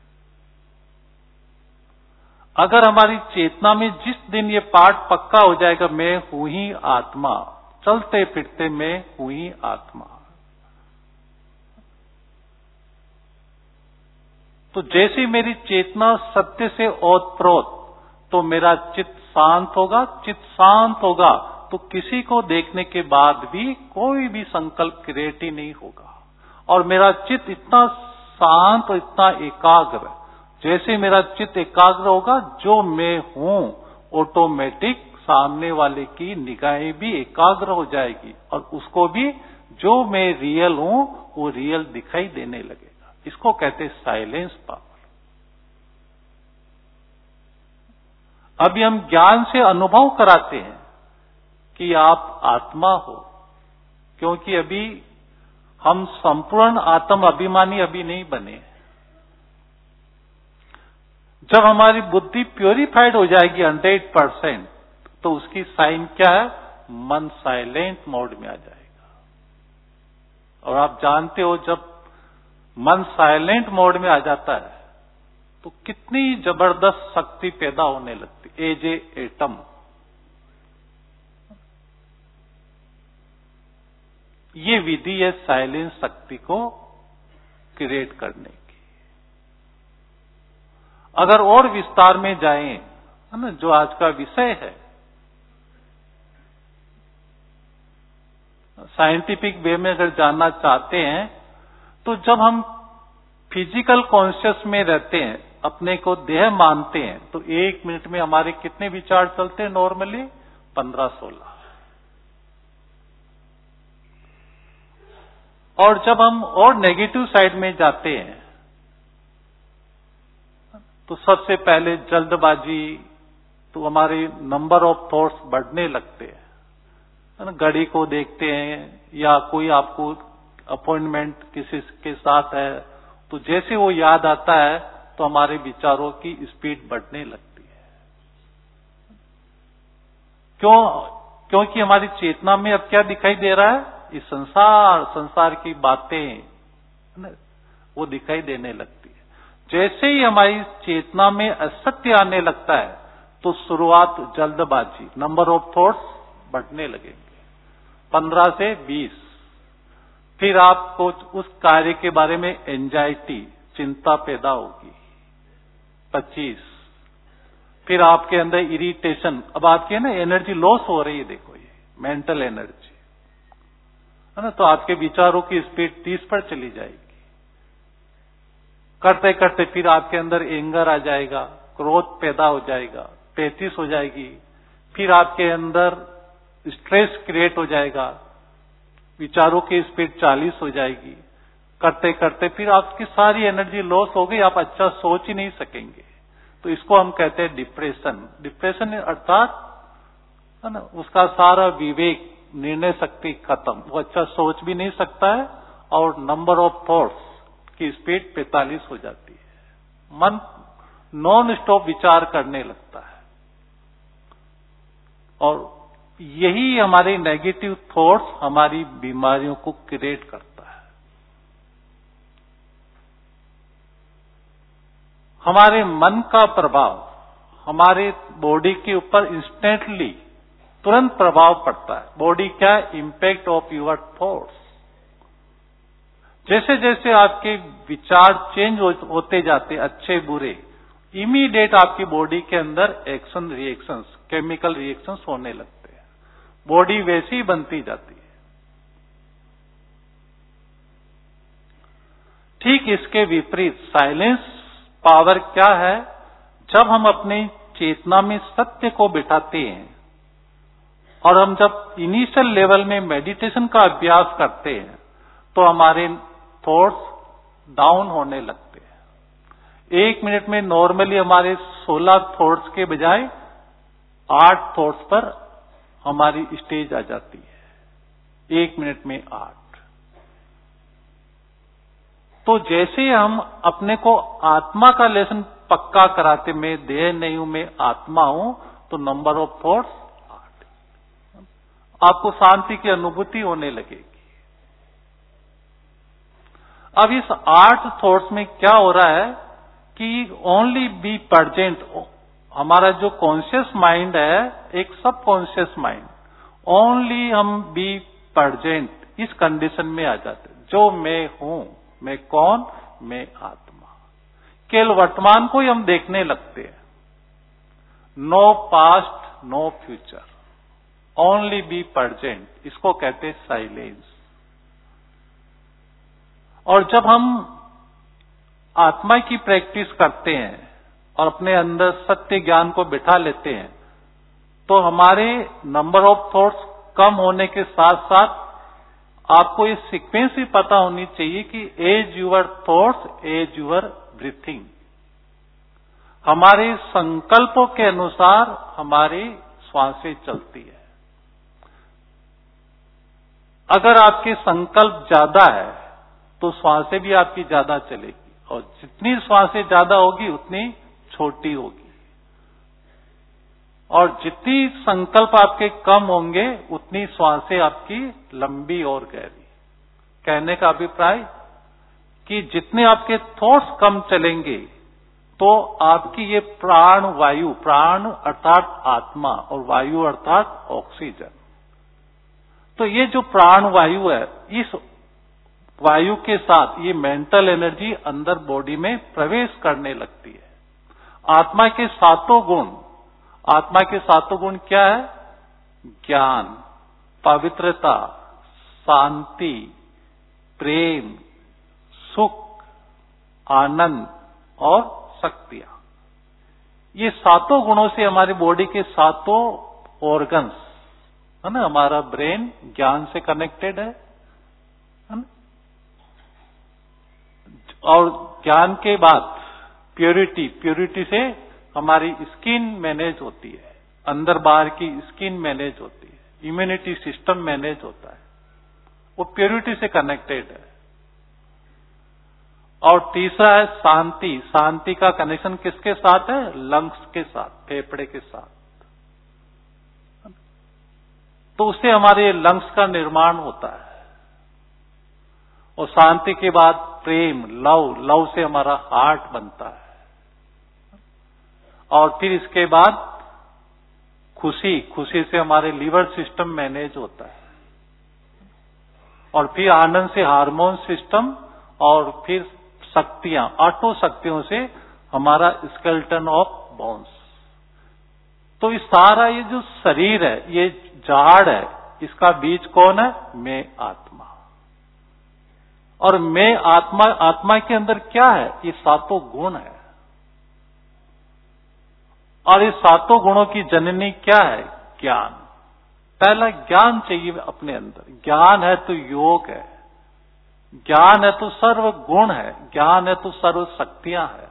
अगर हमारी चेतना में जिस दिन ये पाठ पक्का हो जाएगा, मैं हूं ही आत्मा, चलते फिरते मैं हूं ही आत्मा, तो जैसे मेरी चेतना सत्य से ओतप्रोत, तो मेरा चित्त शांत होगा। चित्त शांत होगा तो किसी को देखने के बाद भी कोई भी संकल्प क्रिएट ही नहीं होगा। और मेरा चित्त इतना शांत और इतना एकाग्र, जैसे मेरा चित्त एकाग्र होगा, जो मैं हूं ऑटोमेटिक सामने वाले की निगाहें भी एकाग्र हो जाएगी, और उसको भी जो मैं रियल हूं वो रियल दिखाई देने लगेगा। इसको कहते हैं साइलेंस पावर। अभी हम ज्ञान से अनुभव कराते हैं कि आप आत्मा हो, क्योंकि अभी हम संपूर्ण आत्म अभिमानी अभी नहीं बने। जब हमारी बुद्धि प्योरीफाइड हो जाएगी हंड्रेड परसेंट, तो उसकी साइन क्या है, मन साइलेंट मोड में आ जाएगा। और आप जानते हो जब मन साइलेंट मोड में आ जाता है तो कितनी जबरदस्त शक्ति पैदा होने लगती, एज ए एटम। ये विधि है साइलेंस शक्ति को क्रिएट करने की। अगर और विस्तार में जाएं, है ना, जो आज का विषय है, साइंटिफिक वे में अगर जानना चाहते हैं, तो जब हम फिजिकल कॉन्शियस में रहते हैं, अपने को देह मानते हैं, तो एक मिनट में हमारे कितने विचार चलते हैं नॉर्मली, पंद्रह सोलह। और जब हम और नेगेटिव साइड में जाते हैं, तो सबसे पहले जल्दबाजी, तो हमारे नंबर ऑफ थॉट्स बढ़ने लगते हैं। घड़ी को देखते हैं, या कोई आपको अपॉइंटमेंट किसी के साथ है, तो जैसे वो याद आता है तो हमारे विचारों की स्पीड बढ़ने लगती है। क्यों? क्योंकि हमारी चेतना में अब क्या दिखाई दे रहा है? इस संसार संसार की बातें वो दिखाई देने लगती है। जैसे ही हमारी चेतना में असत्य आने लगता है तो शुरुआत जल्दबाजी, नंबर ऑफ थॉट्स बढ़ने लगेंगे, पंद्रह से बीस। फिर आपको उस कार्य के बारे में एंजाइटी, चिंता पैदा होगी, पच्चीस। फिर आपके अंदर इरिटेशन, अब आपकी है ना एनर्जी लॉस हो रही है, देखो ये मेंटल एनर्जी है ना, तो आपके विचारों की स्पीड तीस पर चली जाएगी। करते करते फिर आपके अंदर एंगर आ जाएगा, क्रोध पैदा हो जाएगा, पैंतीस हो जाएगी। फिर आपके अंदर स्ट्रेस क्रिएट हो जाएगा, विचारों की स्पीड चालीस हो जाएगी। करते करते फिर आपकी सारी एनर्जी लॉस हो गई, आप अच्छा सोच ही नहीं सकेंगे। तो इसको हम कहते हैं डिप्रेशन। डिप्रेशन अर्थात है ना, उसका सारा विवेक, निर्णय शक्ति खत्म, वो अच्छा सोच भी नहीं सकता है और नंबर ऑफ थॉट्स की स्पीड पैंतालीस हो जाती है। मन नॉन स्टॉप विचार करने लगता है और यही हमारे नेगेटिव थॉट्स हमारी बीमारियों को क्रिएट करता है। हमारे मन का प्रभाव हमारे बॉडी के ऊपर इंस्टेंटली तुरंत प्रभाव पड़ता है। बॉडी क्या? Impact of your thoughts. जैसे जैसे आपके विचार चेंज होते जाते, अच्छे बुरे, इमीडिएट आपकी बॉडी के अंदर एक्शन रिएक्शंस, केमिकल रिएक्शंस होने लगते हैं। बॉडी वैसी ही बनती जाती है। ठीक इसके विपरीत साइलेंस पावर क्या है? जब हम अपनी चेतना में सत्य को बिठाते हैं और हम जब इनिशियल लेवल में मेडिटेशन का अभ्यास करते हैं तो हमारे थॉट्स डाउन होने लगते हैं। एक मिनट में नॉर्मली हमारे सोलह थॉट्स के बजाय आठ थॉट्स पर हमारी स्टेज आ जाती है। एक मिनट में आठ। तो जैसे हम अपने को आत्मा का लेसन पक्का कराते, मैं देह नहीं हूं, मैं आत्मा हूं, तो नंबर ऑफ थॉट्स आठ। आपको शांति की अनुभूति होने लगेगी। अब इस आठ थॉट्स में क्या हो रहा है कि ओनली बी प्रेजेंट, हमारा जो कॉन्शियस माइंड है, एक सब कॉन्शियस माइंड, ओनली हम बी प्रेजेंट, इस कंडीशन में आ जाते। जो मैं हूं, मैं कौन? मैं आत्मा। केवल वर्तमान को ही हम देखने लगते हैं। No past, no future, only be present, इसको कहते हैं साइलेंस। और जब हम आत्मा की प्रैक्टिस करते हैं और अपने अंदर सत्य ज्ञान को बिठा लेते हैं तो हमारे नंबर ऑफ थॉट्स कम होने के साथ साथ आपको ये सीक्वेंस भी पता होनी चाहिए कि as your thoughts as your breathing. हमारे संकल्पों के अनुसार हमारी श्वासें चलती है। अगर आपके संकल्प ज्यादा है तो श्वासें भी आपकी ज्यादा चलेगी और जितनी श्वासें ज्यादा होगी उतनी छोटी होगी, और जितनी संकल्प आपके कम होंगे उतनी श्वासें आपकी लंबी और गहरी। कहने का अभिप्राय कि जितने आपके थॉट्स कम चलेंगे तो आपकी ये प्राण वायु, प्राण अर्थात आत्मा और वायु अर्थात ऑक्सीजन, तो ये जो प्राण वायु है, इस वायु के साथ ये मेंटल एनर्जी अंदर बॉडी में प्रवेश करने लगती है। आत्मा के सातों गुण, आत्मा के सातों गुण क्या है? ज्ञान, पवित्रता, शांति, प्रेम, सुख, आनंद और शक्तियां। ये सातों गुणों से हमारी बॉडी के सातों ऑर्गन्स है ना, हमारा ब्रेन ज्ञान से कनेक्टेड है, है ना? और ज्ञान के बाद प्योरिटी, प्योरिटी से हमारी स्किन मैनेज होती है, अंदर बाहर की स्किन मैनेज होती है, इम्यूनिटी सिस्टम मैनेज होता है, वो प्योरिटी से कनेक्टेड है। और तीसरा है शांति। शांति का कनेक्शन किसके साथ है? लंग्स के साथ, फेफड़े के साथ। तो उससे हमारे लंग्स का निर्माण होता है। और शांति के बाद प्रेम, लव, लव से हमारा हार्ट बनता है। और फिर इसके बाद खुशी, खुशी से हमारे लीवर सिस्टम मैनेज होता है। और फिर आनंद से हार्मोन सिस्टम, और फिर शक्तियां, आठों शक्तियों से हमारा स्केलेटन ऑफ बोन्स। तो इस सारा ये जो शरीर है, ये झाड़ है, इसका बीज कौन है? मैं आत्मा। और मैं आत्मा, आत्मा के अंदर क्या है? ये सातों गुण है। और इस सातों गुणों की जननी क्या है? ज्ञान। पहला ज्ञान चाहिए अपने अंदर। ज्ञान है तो योग है, ज्ञान है तो सर्व गुण है, ज्ञान है तो सर्व शक्तियां है।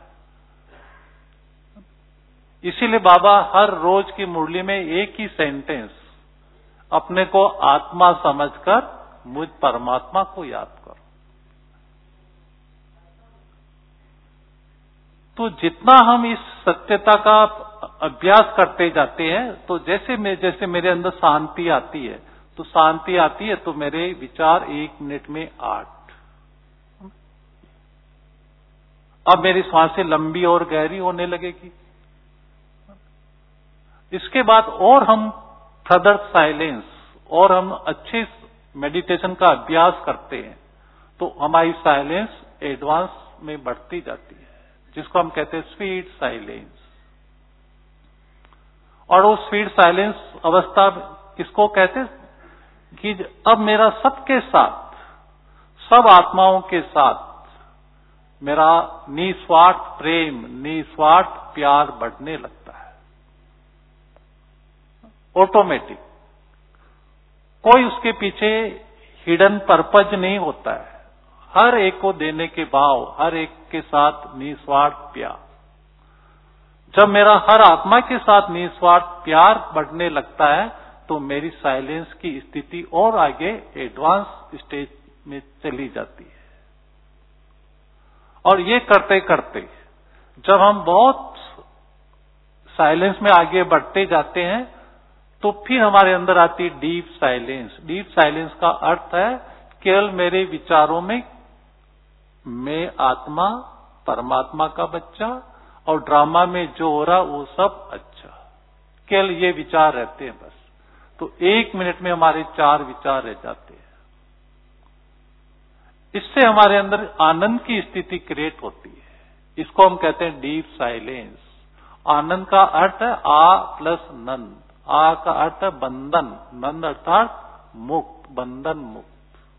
इसीलिए बाबा हर रोज की मुरली में एक ही सेंटेंस, अपने को आत्मा समझकर मुझ परमात्मा को याद करो। तो जितना हम इस सत्यता का अभ्यास करते जाते हैं, तो जैसे मैं जैसे मेरे अंदर शांति आती है, तो शांति आती है तो मेरे विचार एक मिनट में आठ। अब मेरी सांसें लंबी और गहरी होने लगेगी। इसके बाद और हम फर्दर साइलेंस, और हम अच्छे मेडिटेशन का अभ्यास करते हैं, तो हमारी साइलेंस एडवांस में बढ़ती जाती है, जिसको हम कहते हैं स्वीट साइलेंस। और वो स्वीट साइलेंस अवस्था किसको कहते हैं? कि अब मेरा सबके साथ, सब आत्माओं के साथ मेरा निस्वार्थ प्रेम, निस्वार्थ प्यार बढ़ने लगता है, ऑटोमेटिक। कोई उसके पीछे हिडन पर्पज नहीं होता है। हर एक को देने के भाव, हर एक के साथ निस्वार्थ प्यार। जब मेरा हर आत्मा के साथ निस्वार्थ प्यार बढ़ने लगता है, तो मेरी साइलेंस की स्थिति और आगे एडवांस स्टेज में चली जाती है। और ये करते करते जब हम बहुत साइलेंस में आगे बढ़ते जाते हैं, तो फिर हमारे अंदर आती डीप साइलेंस। डीप साइलेंस का अर्थ है केवल मेरे विचारों में मैं आत्मा, परमात्मा का बच्चा, और ड्रामा में जो हो रहा वो सब अच्छा, केवल ये विचार रहते हैं बस। तो एक मिनट में हमारे चार विचार रह जाते हैं। इससे हमारे अंदर आनंद की स्थिति क्रिएट होती है। इसको हम कहते हैं डीप साइलेंस। आनंद का अर्थ है आ प्लस नंद। आ का अर्थ है बंधन, नंद अर्थात मुक्त, बंधन मुक्त।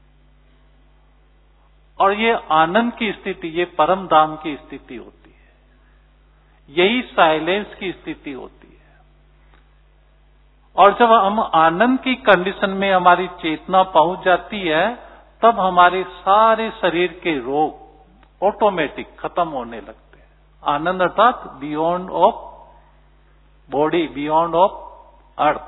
और ये आनंद की स्थिति, ये परम धाम की स्थिति होती है, यही साइलेंस की स्थिति होती है। और जब हम आनंद की कंडीशन में हमारी चेतना पहुंच जाती है, तब हमारे सारे शरीर के रोग ऑटोमेटिक खत्म होने लगते हैं। आनंद अर्थात beyond of body, beyond of earth.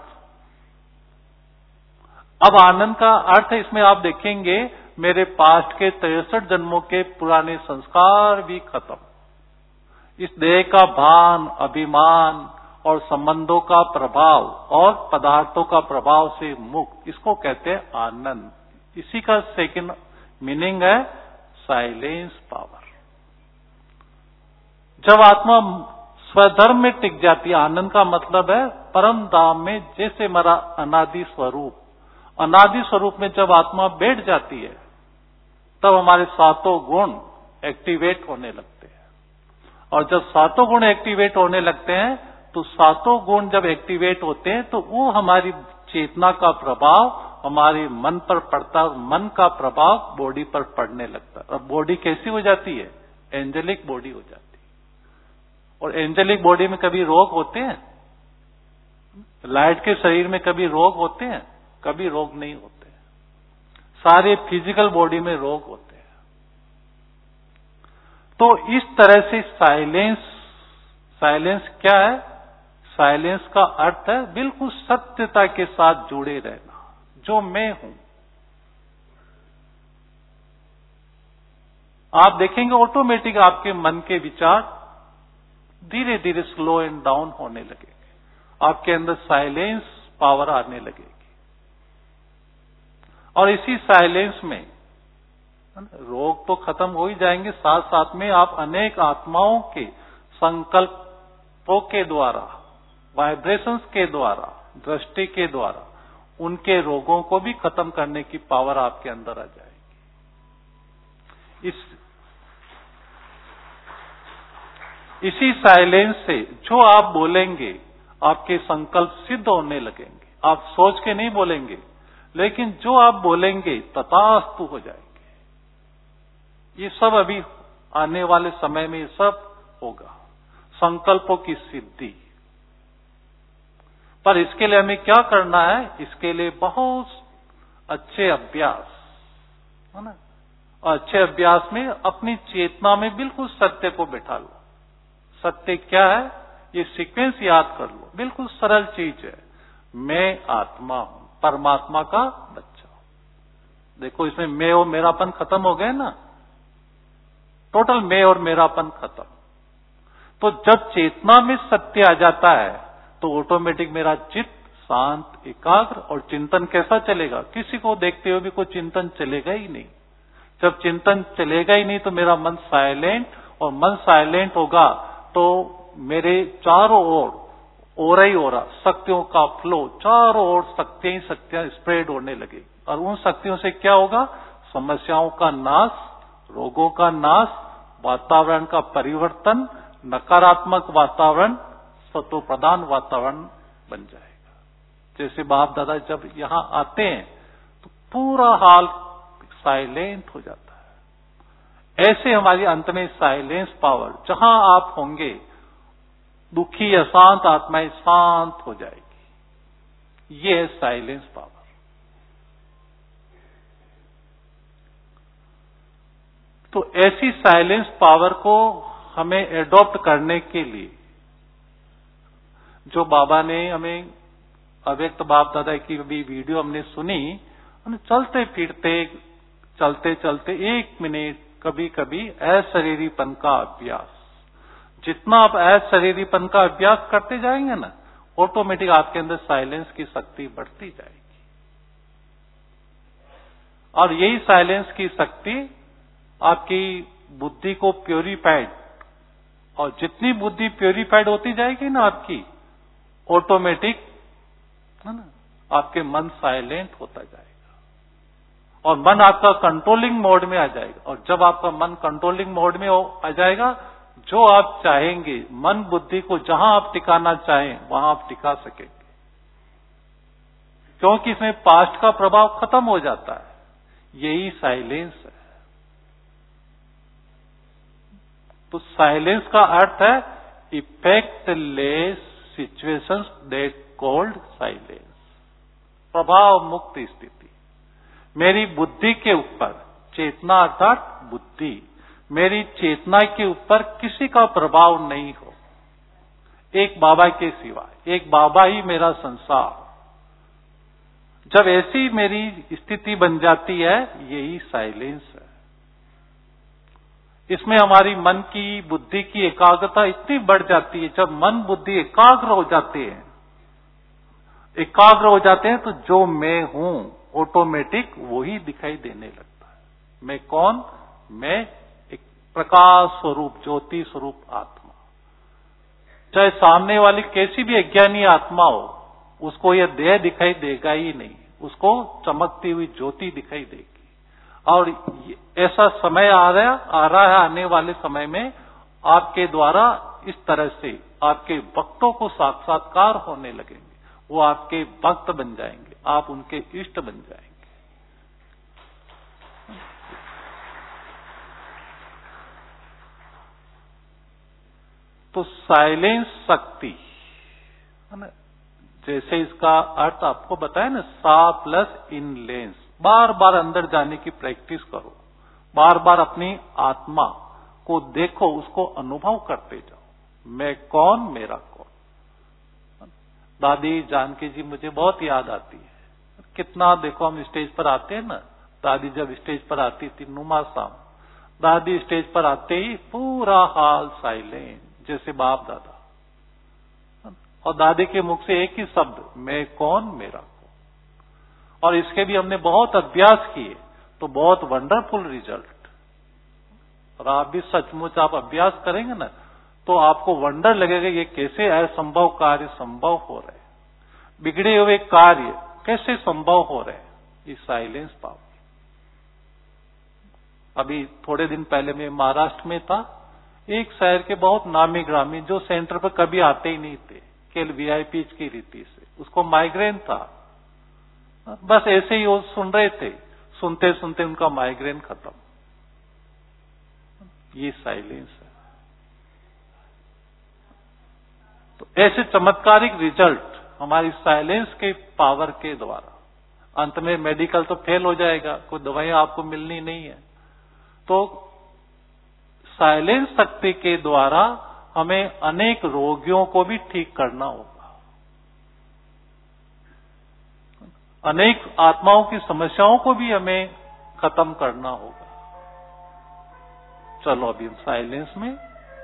अब आनंद का अर्थ इसमें आप देखेंगे, मेरे पास्ट के तिरसठ जन्मों के पुराने संस्कार भी खत्म। इस देह का भान, अभिमान और संबंधों का प्रभाव और पदार्थों का प्रभाव से मुक्त, इसको कहते हैं आनंद। इसी का सेकंड मीनिंग है साइलेंस पावर। जब आत्मा स्वधर्म में टिक जाती है, आनंद का मतलब है परम धाम में, जैसे मेरा अनादि स्वरूप, अनादि स्वरूप में जब आत्मा बैठ जाती है, तब हमारे सातों गुण एक्टिवेट होने लगते हैं। और जब सातों गुण एक्टिवेट होने लगते हैं, तो सातों गुण जब एक्टिवेट होते हैं, तो वो हमारी चेतना का प्रभाव हमारे मन पर पड़ता है, और मन का प्रभाव बॉडी पर पड़ने लगता है। और बॉडी कैसी हो जाती है? एंजेलिक बॉडी हो जाती है। और एंजेलिक बॉडी में कभी रोग होते हैं? लाइट के शरीर में कभी रोग होते हैं? कभी रोग नहीं होते। सारे फिजिकल बॉडी में रोग होते हैं। तो इस तरह से साइलेंस, साइलेंस क्या है? साइलेंस का अर्थ है बिल्कुल सत्यता के साथ जुड़े रहना। जो मैं हूं, आप देखेंगे ऑटोमेटिक आपके मन के विचार धीरे धीरे स्लो एंड डाउन होने लगेंगे, आपके अंदर साइलेंस पावर आने लगेगी। और इसी साइलेंस में रोग तो खत्म हो ही जाएंगे, साथ साथ में आप अनेक आत्माओं के संकल्पों के द्वारा, वाइब्रेशंस के द्वारा, दृष्टि के द्वारा उनके रोगों को भी खत्म करने की पावर आपके अंदर आ जाएगी। इस इसी साइलेंस से जो आप बोलेंगे आपके संकल्प सिद्ध होने लगेंगे। आप सोच के नहीं बोलेंगे, लेकिन जो आप बोलेंगे तथास्तु हो जाएंगे। ये सब अभी आने वाले समय में ये सब होगा, संकल्पों की सिद्धि। पर इसके लिए हमें क्या करना है? इसके लिए बहुत अच्छे अभ्यास, है ना। और अच्छे अभ्यास में अपनी चेतना में बिल्कुल सत्य को बैठा लो। सत्य क्या है? ये सीक्वेंस याद कर लो, बिल्कुल सरल चीज है। मैं आत्मा हूं, परमात्मा का बच्चा हूं। देखो इसमें मैं और मेरापन खत्म हो गए ना, टोटल मैं और मेरापन खत्म। तो जब चेतना में सत्य आ जाता है तो ऑटोमेटिक मेरा चित्त शांत, एकाग्र, और चिंतन कैसा चलेगा? किसी को देखते हुए भी कोई चिंतन चलेगा ही नहीं। जब चिंतन चलेगा ही नहीं तो मेरा मन साइलेंट, और मन साइलेंट होगा तो मेरे चारों ओर ओरा ही ओरा शक्तियों का फ्लो, चारों ओर शक्तियां ही शक्तियां स्प्रेड होने लगेगी। और उन शक्तियों से क्या होगा? समस्याओं का नाश, रोगों का नाश, वातावरण का परिवर्तन, नकारात्मक वातावरण सत्व प्रधान वातावरण बन जाएगा। जैसे बाप दादा जब यहां आते हैं तो पूरा हाल साइलेंट हो जाता है। ऐसे हमारी अंत में साइलेंस पावर, जहां आप होंगे दुखी अशांत आत्माएं शांत हो जाएगी। ये है साइलेंस पावर। तो ऐसी साइलेंस पावर को हमें एडॉप्ट करने के लिए जो बाबा ने हमें, अव्यक्त बाप दादा की भी वीडियो हमने सुनी, चलते फिरते चलते चलते एक मिनट कभी कभी अशरीरीपन का अभ्यास, जितना आप अशरीरीपन का अभ्यास करते जाएंगे ना, ऑटोमेटिक आपके अंदर साइलेंस की शक्ति बढ़ती जाएगी। और यही साइलेंस की शक्ति आपकी बुद्धि को प्योरीफाइड, और जितनी बुद्धि प्योरीफाइड होती जाएगी ना आपकी, ऑटोमेटिक, है ना, आपके मन साइलेंट होता जाएगा और मन आपका कंट्रोलिंग मोड में आ जाएगा। और जब आपका मन कंट्रोलिंग मोड में आ जाएगा, जो आप चाहेंगे, मन बुद्धि को जहां आप टिकाना चाहें वहां आप टिका सकेंगे, क्योंकि इसमें पास्ट का प्रभाव खत्म हो जाता है। यही साइलेंस है। तो साइलेंस का अर्थ है effectless situations that called silence, प्रभाव मुक्त स्थिति। मेरी बुद्धि के ऊपर, चेतना अर्थात बुद्धि, मेरी चेतना के ऊपर किसी का प्रभाव नहीं हो, एक बाबा के सिवा, एक बाबा ही मेरा संसार। जब ऐसी मेरी स्थिति बन जाती है, यही साइलेंस है। इसमें हमारी मन की, बुद्धि की एकाग्रता इतनी बढ़ जाती है। जब मन बुद्धि एकाग्र हो जाते हैं, एकाग्र हो जाते हैं तो जो मैं हूं ऑटोमेटिक वही दिखाई देने लगता है। मैं कौन? मैं एक प्रकाश स्वरूप, ज्योति स्वरूप आत्मा। चाहे सामने वाली कैसी भी अज्ञानी आत्मा हो, उसको यह देह दिखाई देगा ही नहीं, उसको चमकती हुई ज्योति दिखाई देगी। और ऐसा समय आ रहा आ रहा है, आने वाले समय में आपके द्वारा इस तरह से आपके भक्तों को साक्षात्कार होने लगेंगे। वो आपके भक्त बन जाएंगे, आप उनके इष्ट बन जाएंगे। तो साइलेंस शक्ति, है ना, जैसे इसका अर्थ आपको बताया ना, सा प्लस इन लेंस, बार बार अंदर जाने की प्रैक्टिस करो, बार बार अपनी आत्मा को देखो, उसको अनुभव करते जाओ। मैं कौन, मेरा कौन। दादी जानकी जी मुझे बहुत याद आती है। कितना देखो हम स्टेज पर आते हैं ना, दादी जब स्टेज पर आती थी, नुमा साम, दादी स्टेज पर आते ही पूरा हाल साइलेंट, जैसे बाप दादा, और दादी के मुख से एक ही शब्द, मैं कौन, मेरा कौन। और इसके भी हमने बहुत अभ्यास किए, तो बहुत वंडरफुल रिजल्ट। और आप भी सचमुच आप अभ्यास करेंगे ना, तो आपको वंडर लगेगा ये कैसे असंभव कार्य संभव हो रहे, बिगड़े हुए कार्य कैसे संभव हो रहे, ये साइलेंस पावर। अभी थोड़े दिन पहले मैं महाराष्ट्र में था, एक शहर के बहुत नामी ग्रामी जो सेंटर पर कभी आते ही नहीं थे, केवल वीआईपी की रीति से, उसको माइग्रेन था। बस ऐसे ही वो सुन रहे थे, सुनते सुनते उनका माइग्रेन खत्म। ये साइलेंस है। तो ऐसे चमत्कारिक रिजल्ट हमारी साइलेंस के पावर के द्वारा। अंत में मेडिकल तो फेल हो जाएगा, कोई दवाइयां आपको मिलनी नहीं है। तो साइलेंस शक्ति के द्वारा हमें अनेक रोगियों को भी ठीक करना होगा, अनेक आत्माओं की समस्याओं को भी हमें खत्म करना होगा। चलो अभी हम साइलेंस में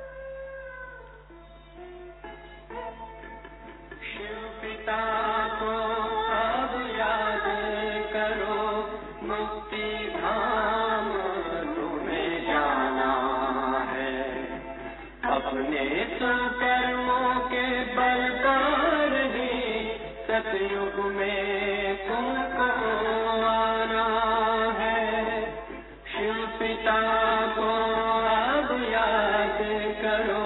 शिव पिता को अब याद करो, मुक्ति धाम तुम्हें जाना है। अपने सुकर्मों के बल पर ही सतयुग में तुमको आना है। शिव पिता को अब याद करो।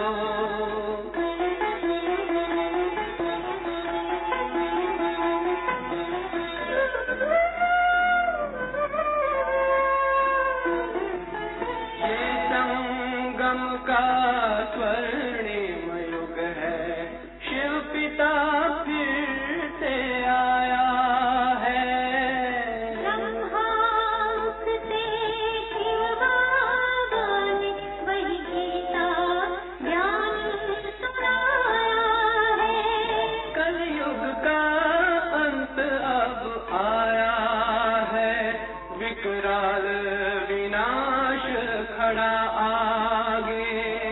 ये संगम का स्वर्णिम युग है, शिव पिता फिर से आया है। ब्रह्मामुख से शिव बाबा ने वही गीता ज्ञान सुनाया है। कलयुग का अंत अब आया है, विकराल विनाश खड़ा आगे।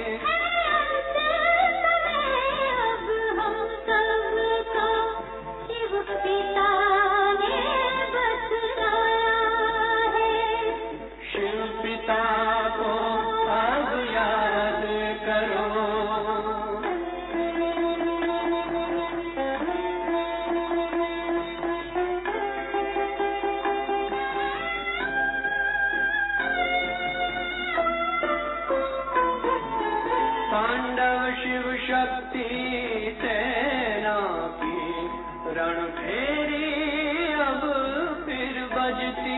अब हम सबका शिव पिता ने बतलाया है। शिव पिता को अब याद करो। पांडव शिव शक्ति सेना की रणभेरी अब फिर बजती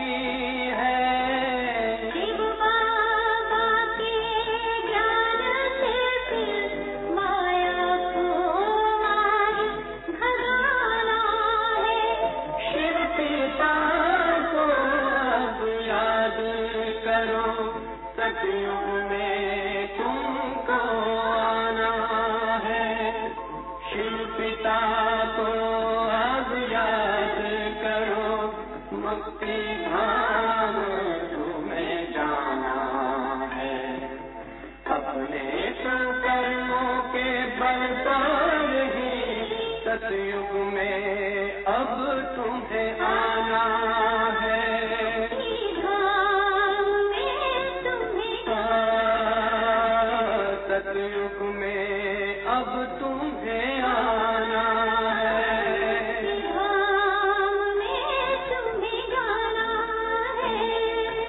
है। शिव बाबा के ज्ञान से फिर माया को मार भगाना है। शिव पिता को अब याद करो, सतयुग में तुमको आना है। शिव पिता को अब याद करो, मुक्ति धाम तुम्हें जाना है। अपने सुकर्मों के बल पर ही सतयुग में अब तुम्हें आना है। धाम में तुम्हें सतयुग में अब तुम्हें आना है। धाम में तुम्हें जाना है।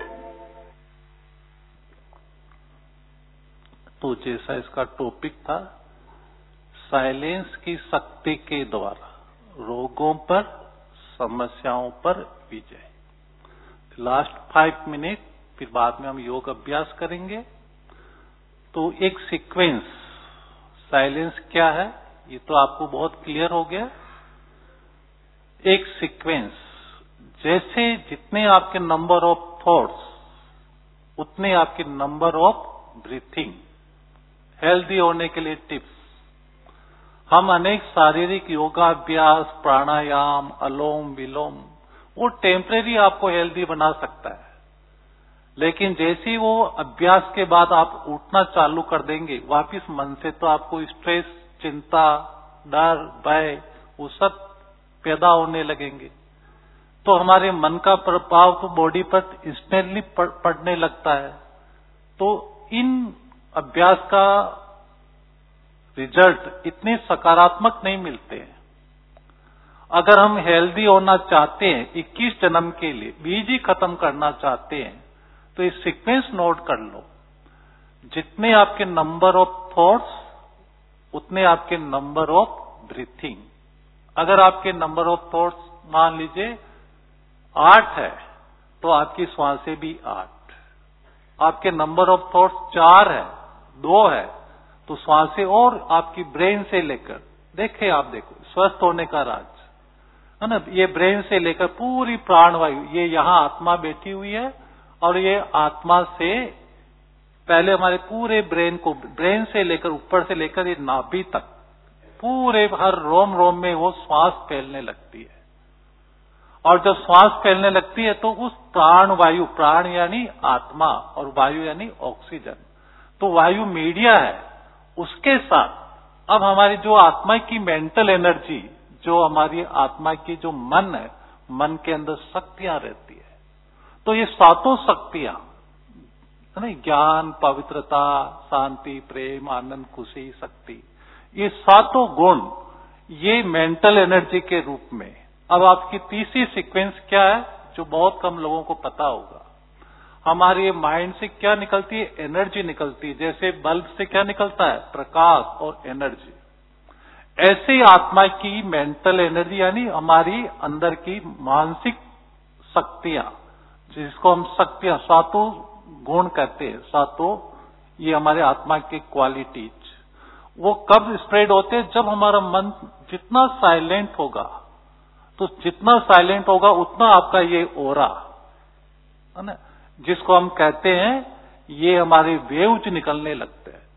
तो जैसा इसका टॉपिक था, साइलेंस की शक्ति के द्वारा रोगों पर, समस्याओं पर विजय। लास्ट फाइव मिनट, फिर बाद में हम योग अभ्यास करेंगे। तो एक सीक्वेंस, साइलेंस क्या है ये तो आपको बहुत क्लियर हो गया। एक सीक्वेंस, जैसे जितने आपके नंबर ऑफ थॉट्स उतने आपके नंबर ऑफ ब्रीथिंग। हेल्दी होने के लिए टिप्स, हम अनेक शारीरिक योगाभ्यास, प्राणायाम, अलोम विलोम, वो टेम्परेरी आपको हेल्दी बना सकता है, लेकिन जैसे ही वो अभ्यास के बाद आप उठना चालू कर देंगे, वापिस मन से तो आपको स्ट्रेस, चिंता, डर, भय वो सब पैदा होने लगेंगे। तो हमारे मन का प्रभाव तो बॉडी पर इंस्टेंटली पड़ने लगता है। तो इन अभ्यास का रिजल्ट इतने सकारात्मक नहीं मिलते हैं। अगर हम हेल्दी होना चाहते हैं, इक्कीस जन्म के लिए बीज ही खत्म करना चाहते हैं, तो इस सीक्वेंस नोट कर लो। जितने आपके नंबर ऑफ थॉट्स उतने आपके नंबर ऑफ ब्रीथिंग। अगर आपके नंबर ऑफ थॉट्स मान लीजिए आठ है, तो आपकी श्वासें भी आठ। आपके नंबर ऑफ थॉट्स चार है, दो है, तो श्वासें और आपकी ब्रेन से लेकर, देखे आप देखो स्वस्थ होने का राज है ना, ये ब्रेन से लेकर पूरी प्राणवायु, ये यहाँ आत्मा बैठी हुई है और ये आत्मा से पहले हमारे पूरे ब्रेन को, ब्रेन से लेकर ऊपर से लेकर ये नाभि तक पूरे हर रोम रोम में वो श्वास फैलने लगती है। और जब श्वास फैलने लगती है तो उस प्राण वायु, प्राण यानी आत्मा और वायु यानी ऑक्सीजन, तो वायु मीडिया है, उसके साथ अब हमारी जो आत्मा की मेंटल एनर्जी, जो हमारी आत्मा की जो मन है, मन के अंदर शक्तियां रहती है। तो ये सातों शक्तियां है ना, ज्ञान, पवित्रता, शांति, प्रेम, आनंद, खुशी, शक्ति, ये सातों गुण ये मेंटल एनर्जी के रूप में। अब आपकी तीसरी सीक्वेंस क्या है जो बहुत कम लोगों को पता होगा। हमारे माइंड से क्या निकलती है? एनर्जी निकलती है। जैसे बल्ब से क्या निकलता है? प्रकाश और एनर्जी। ऐसे ही आत्मा की मेंटल एनर्जी यानी हमारी अंदर की मानसिक शक्तियां, जिसको हम शक्तियां, सातों गुण कहते हैं, सातों ये हमारे आत्मा की क्वालिटीज, वो कब स्प्रेड होते हैं? जब हमारा मन जितना साइलेंट होगा, तो जितना साइलेंट होगा उतना आपका ये ओरा है ना, जिसको हम कहते हैं, ये हमारे वेव्स निकलने लगते हैं।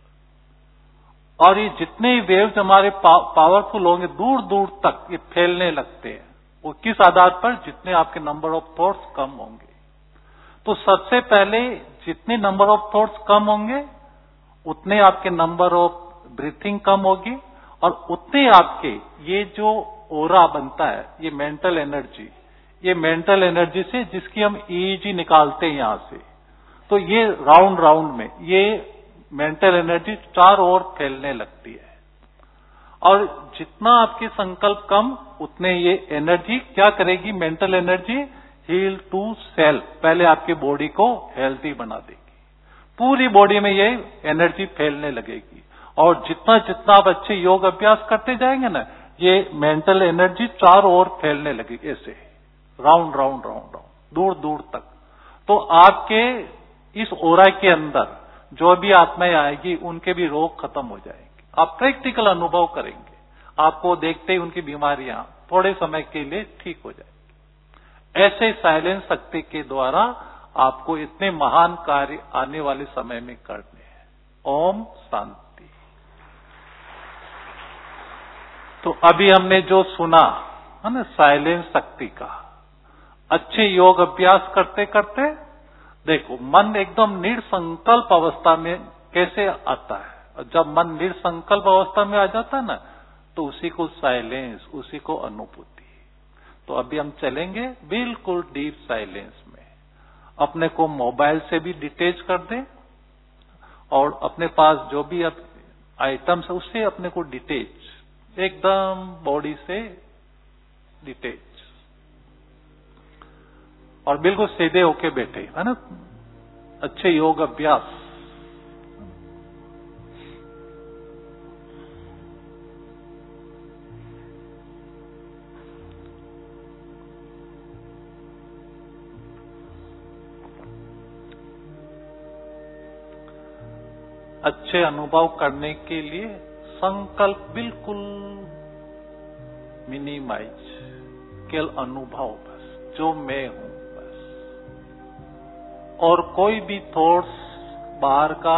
और ये जितने वेव्स हमारे पावरफुल होंगे दूर दूर तक ये फैलने लगते हैं। वो किस आधार पर? जितने आपके नंबर ऑफ थॉट्स कम होंगे। तो सबसे पहले जितने नंबर ऑफ थॉट्स कम होंगे उतने आपके नंबर ऑफ ब्रीथिंग कम होगी, और उतने आपके ये जो ओरा बनता है, ये मेंटल एनर्जी, ये मेंटल एनर्जी से जिसकी हम ईजी निकालते हैं यहां से, तो ये राउंड राउंड में ये मेंटल एनर्जी चारों ओर फैलने लगती है। और जितना आपके संकल्प कम, उतने ये एनर्जी क्या करेगी? Mental energy heal to self, पहले आपकी बॉडी को हेल्थी बना देगी। पूरी बॉडी में ये एनर्जी फैलने लगेगी। और जितना जितना आप अच्छे योग अभ्यास करते जाएंगे ना, ये मेंटल एनर्जी चारों ओर फैलने लगेगी, ऐसे राउंड राउंड राउंड राउंड दूर दूर तक। तो आपके इस ओरा के अंदर जो भी आत्माएं आएगी उनके भी रोग खत्म हो जाएंगे। आप प्रैक्टिकल अनुभव करेंगे, आपको देखते ही उनकी बीमारियां थोड़े समय के लिए ठीक हो जाएंगी। ऐसे साइलेंस शक्ति के द्वारा आपको इतने महान कार्य आने वाले समय में करने हैं। ओम शांति। तो अभी हमने जो सुना है ना साइलेंस शक्ति का, अच्छे योग अभ्यास करते करते देखो मन एकदम निर्संकल्प अवस्था में कैसे आता है। जब मन निर्संकल्प अवस्था में आ जाता है ना, तो उसी को साइलेंस, उसी को अनुभूति। तो अभी हम चलेंगे बिल्कुल डीप साइलेंस में। अपने को मोबाइल से भी डिटेच कर दें, और अपने पास जो भी अब आइटम्स है उससे अपने को डिटेच, एकदम बॉडी से डिटेच, और बिल्कुल सीधे होके बैठे है ना। अच्छे योग अभ्यास। अच्छे अनुभव करने के लिए संकल्प बिल्कुल मिनिमाइज, केवल अनुभव बस, जो मैं हूं बस। और कोई भी थॉट्स बाहर का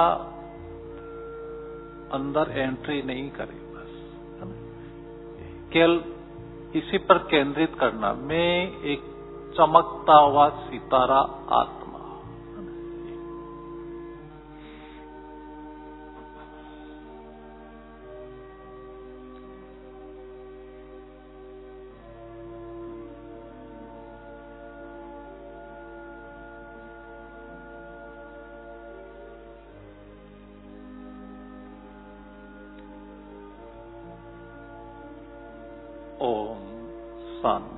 अंदर एंट्री नहीं करे, बस केवल इसी पर केंद्रित करना। मैं एक चमकता हुआ सितारा आत्मा, ओम शांति।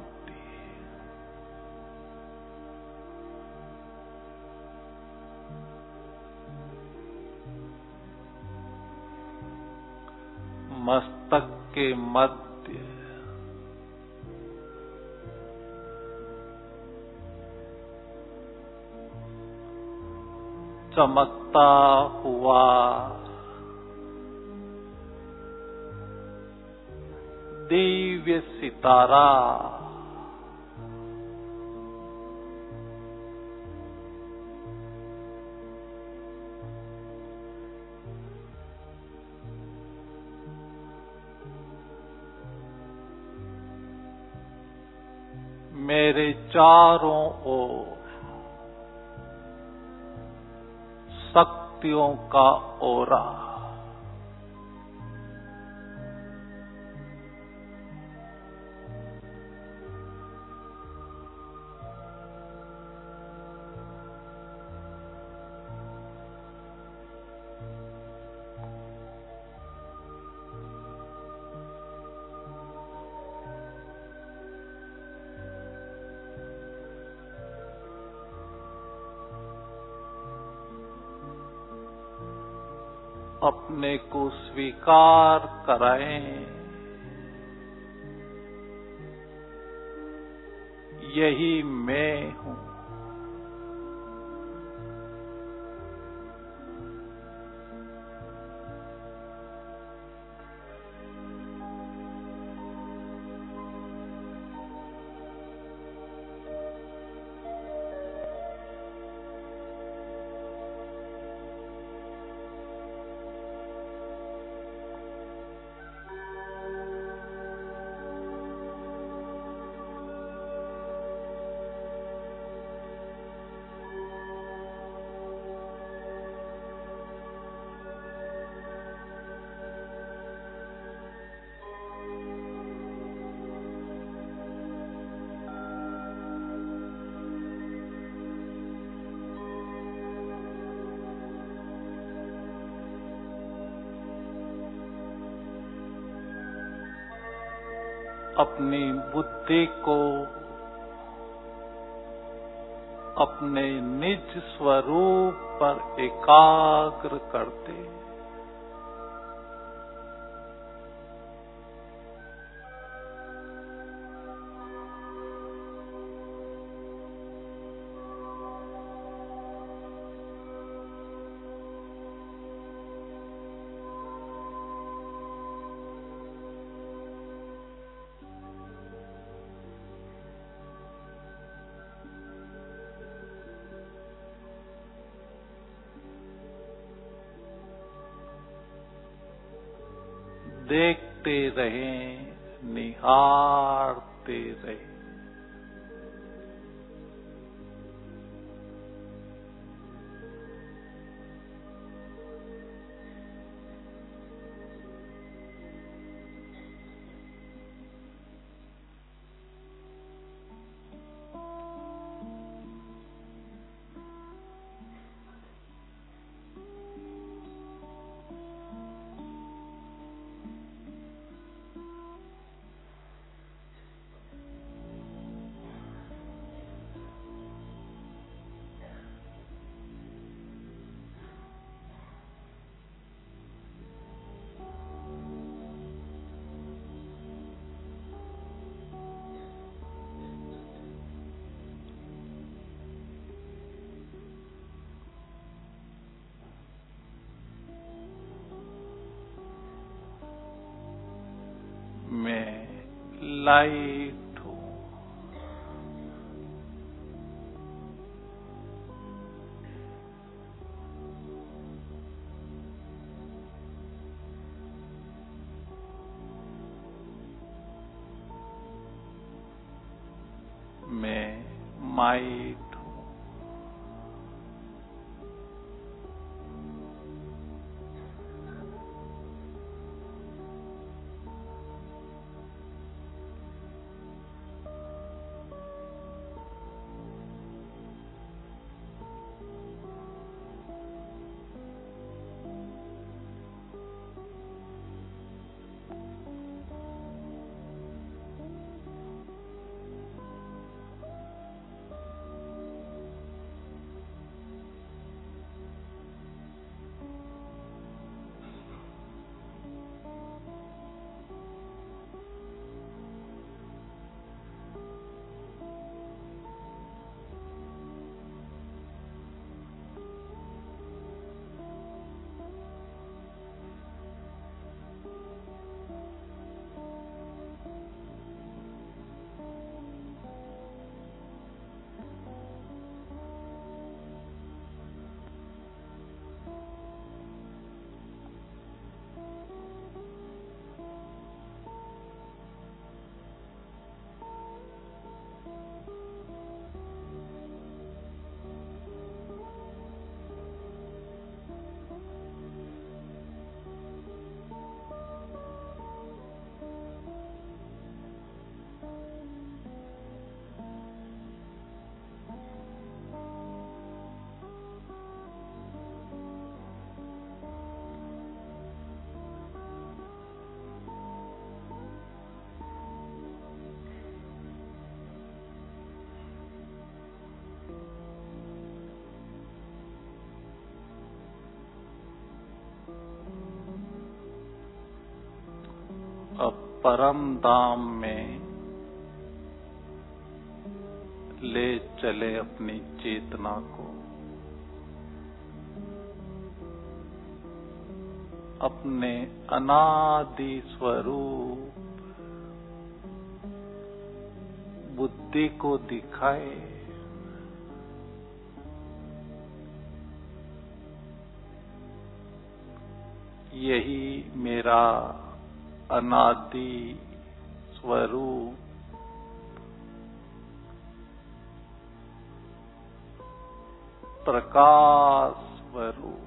मस्तक के मध्य चमकता हुआ दिव्य सितारा मेरे चारों ओर शक्तियों का ओरा अपने को स्वीकार कराएं। यही मैं हूं। अपनी बुद्धि को अपने निज स्वरूप पर एकाग्र करते देखते रहें, निहारते रहें। मैं लाइट हूँ। मैं माइट हूँ। अब परम धाम में ले चले अपनी चेतना को, अपने अनादि स्वरूप बुद्धि को दिखाए। यही मेरा अनादि स्वरूप प्रकाश स्वरूप।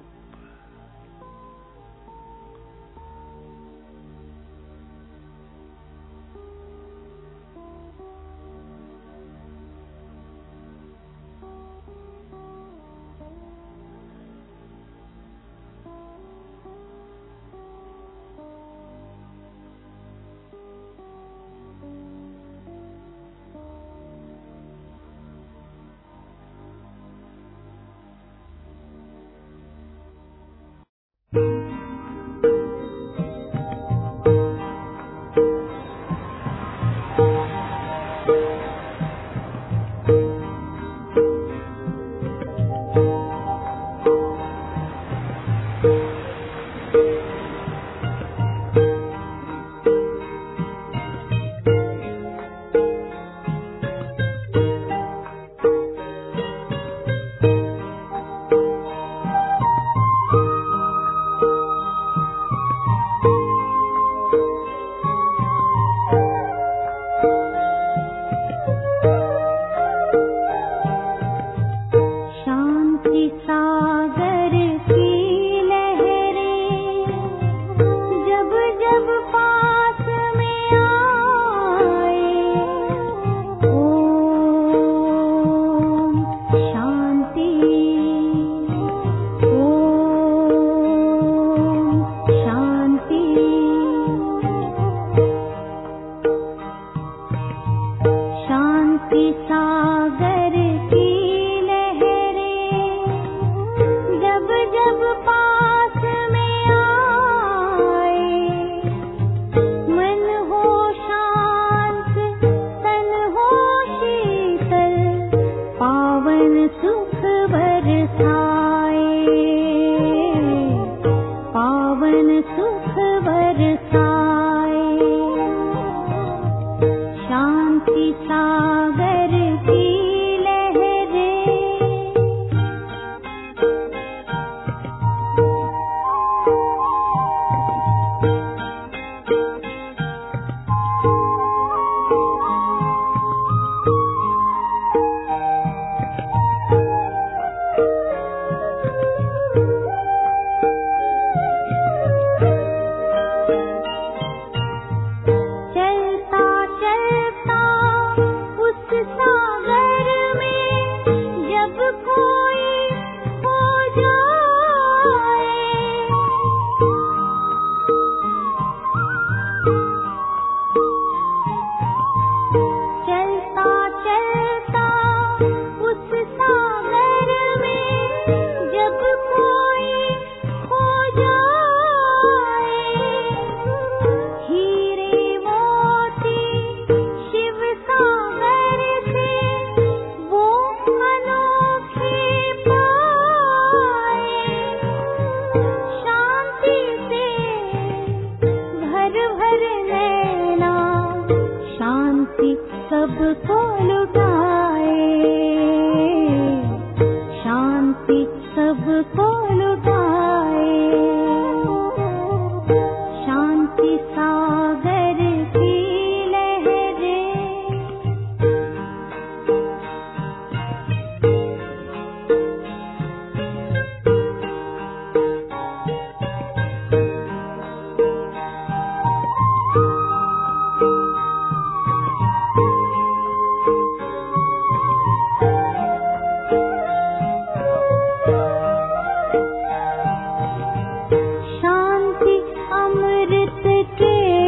शांति अमृत के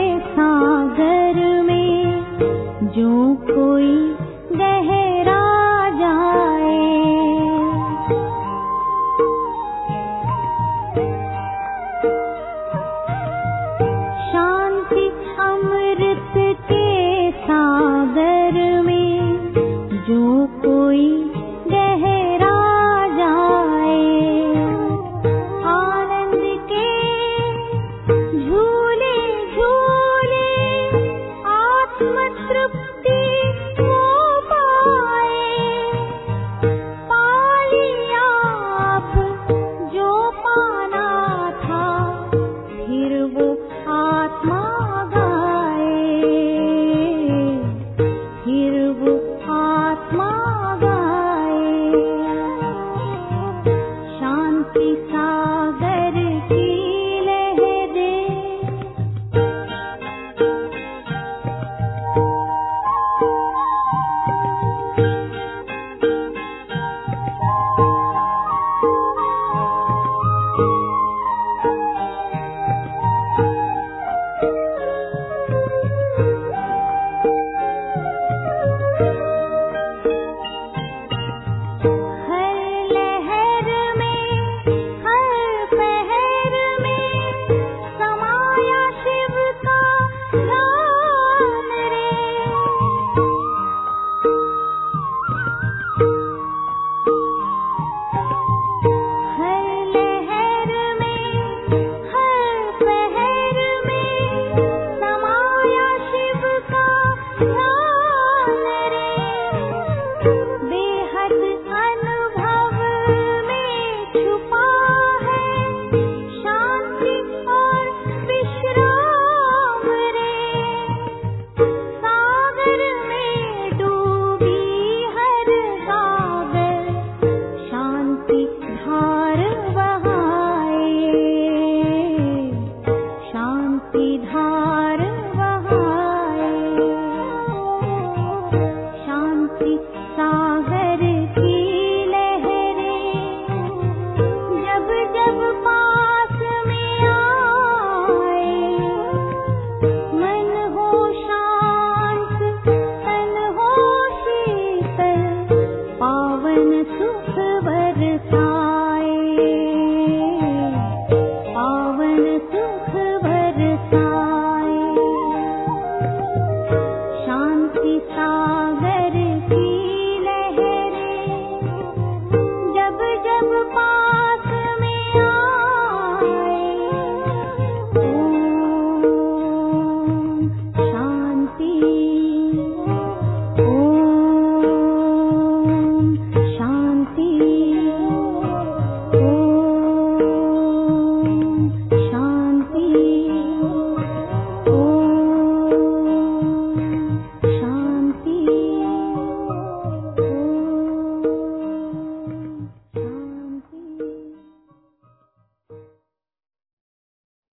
की धार